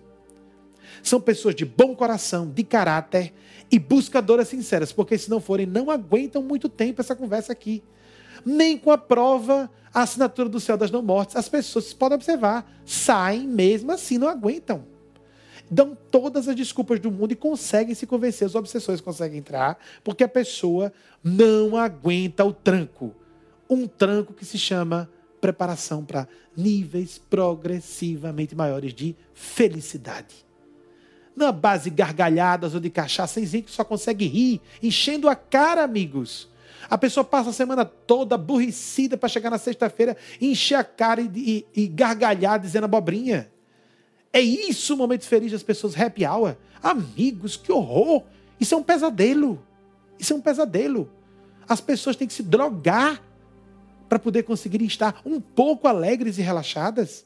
Speaker 1: São pessoas de bom coração, de caráter e buscadoras sinceras, porque se não forem, não aguentam muito tempo essa conversa aqui. Nem com a prova, a assinatura do céu das não mortes, as pessoas, vocês podem observar, saem mesmo assim, não aguentam. Dão todas as desculpas do mundo e conseguem se convencer, os obsessores conseguem entrar, porque a pessoa não aguenta o tranco. Um tranco que se chama preparação para níveis progressivamente maiores de felicidade. Na base de gargalhadas ou de cachaça, que só consegue rir, enchendo a cara, amigos. A pessoa passa a semana toda aborrecida para chegar na sexta-feira, encher a cara e gargalhar dizendo abobrinha. É isso o momento feliz das pessoas, happy hour. Amigos, que horror! Isso é um pesadelo. Isso é um pesadelo. As pessoas têm que se drogar para poder conseguir estar um pouco alegres e relaxadas.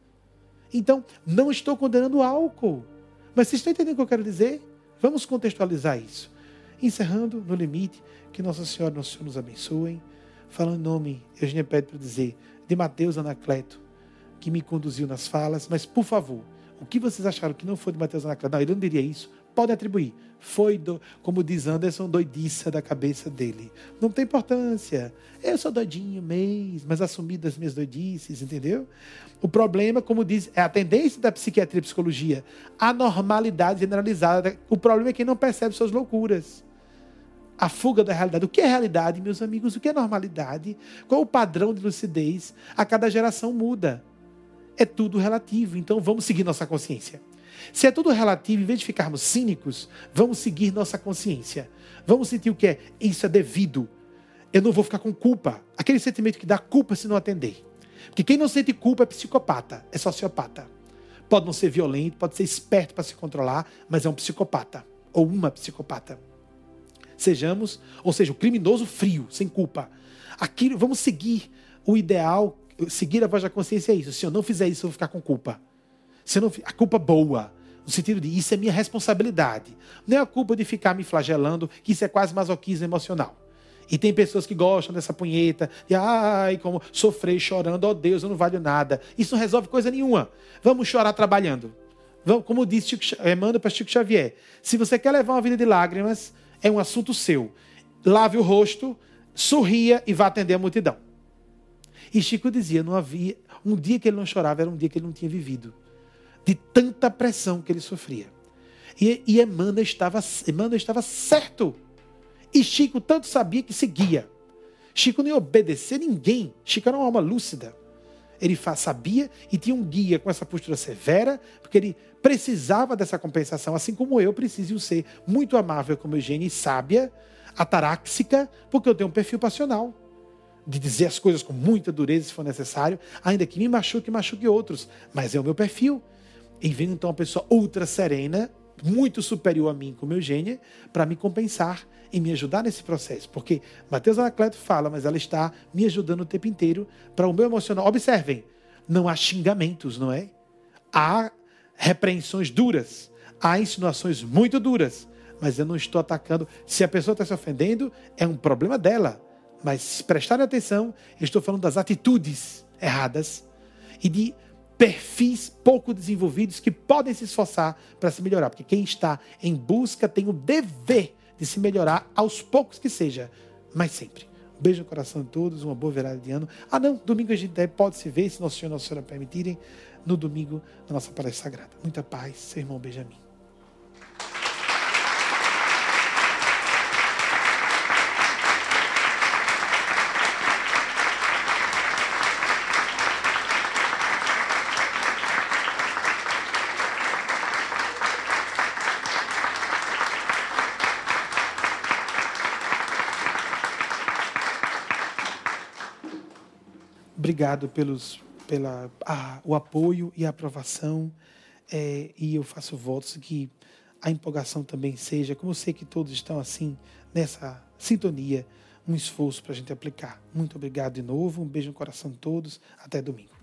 Speaker 1: Então, não estou condenando o álcool. Mas vocês estão entendendo o que eu quero dizer? Vamos contextualizar isso. Encerrando, no limite, que Nossa Senhora e Nosso Senhor nos abençoem. Falando em nome, Eugênia pede para dizer, de Mateus Anacleto, que me conduziu nas falas, mas, por favor, o que vocês acharam que não foi de Mateus Anacleto? Não, ele não diria isso. Pode atribuir. Foi, como diz Anderson, doidiça da cabeça dele. Não tem importância. Eu sou doidinho mesmo, mas assumi das minhas doidices, entendeu? O problema, como diz, é a tendência da psiquiatria e psicologia, a normalidade generalizada. O problema é quem não percebe suas loucuras. A fuga da realidade. O que é realidade, meus amigos? O que é normalidade? Qual é o padrão de lucidez? A cada geração muda. É tudo relativo, então vamos seguir nossa consciência. Se é tudo relativo, em vez de ficarmos cínicos, vamos seguir nossa consciência. Vamos sentir o que é, isso é devido. Eu não vou ficar com culpa. Aquele sentimento que dá culpa se não atender. Porque quem não sente culpa é psicopata, é sociopata. Pode não ser violento, pode ser esperto para se controlar, mas é um psicopata ou uma psicopata. Sejamos, ou seja, o criminoso frio, sem culpa. Aquilo, vamos seguir o ideal. Seguir a voz da consciência é isso. Se eu não fizer isso, eu vou ficar com culpa. Se eu não, a culpa boa, no sentido de isso é minha responsabilidade. Não é a culpa de ficar me flagelando, que isso é quase masoquismo emocional. E tem pessoas que gostam dessa punheta, e como sofrer chorando, oh Deus, eu não valho nada. Isso não resolve coisa nenhuma. Vamos chorar trabalhando. Vamos, como disse Emmanuel para Chico Xavier, se você quer levar uma vida de lágrimas, é um assunto seu. Lave o rosto, sorria e vá atender a multidão. E Chico dizia, não havia um dia que ele não chorava, era um dia que ele não tinha vivido. De tanta pressão que ele sofria. E Emmanuel estava certo. E Chico tanto sabia que seguia. Chico não ia obedecer ninguém. Chico era uma alma lúcida. Ele sabia e tinha um guia com essa postura severa, porque ele precisava dessa compensação, assim como eu preciso ser muito amável como Eugênia e sábia, ataráxica, porque eu tenho um perfil passional. De dizer as coisas com muita dureza, se for necessário, ainda que me machuque outros. Mas é o meu perfil. E vem então uma pessoa ultra serena, muito superior a mim como Eugênia, para me compensar e me ajudar nesse processo. Porque Mateus Anacleto fala, mas ela está me ajudando o tempo inteiro para o meu emocional. Observem, não há xingamentos, não é? Há repreensões duras, há insinuações muito duras, mas eu não estou atacando. Se a pessoa está se ofendendo, é um problema dela. Mas se prestarem atenção, eu estou falando das atitudes erradas e de perfis pouco desenvolvidos que podem se esforçar para se melhorar. Porque quem está em busca tem o dever de se melhorar aos poucos que seja, mas sempre. Um beijo no coração de todos, uma boa virada de ano. Domingo a gente pode se ver, se Nosso Senhor e Nossa Senhora permitirem, no domingo na nossa palestra sagrada. Muita paz, seu irmão Benjamin. Obrigado o apoio e a aprovação. E eu faço votos que a empolgação também seja, como eu sei que todos estão assim, nessa sintonia, um esforço para a gente aplicar. Muito obrigado de novo, um beijo no coração de todos, até domingo.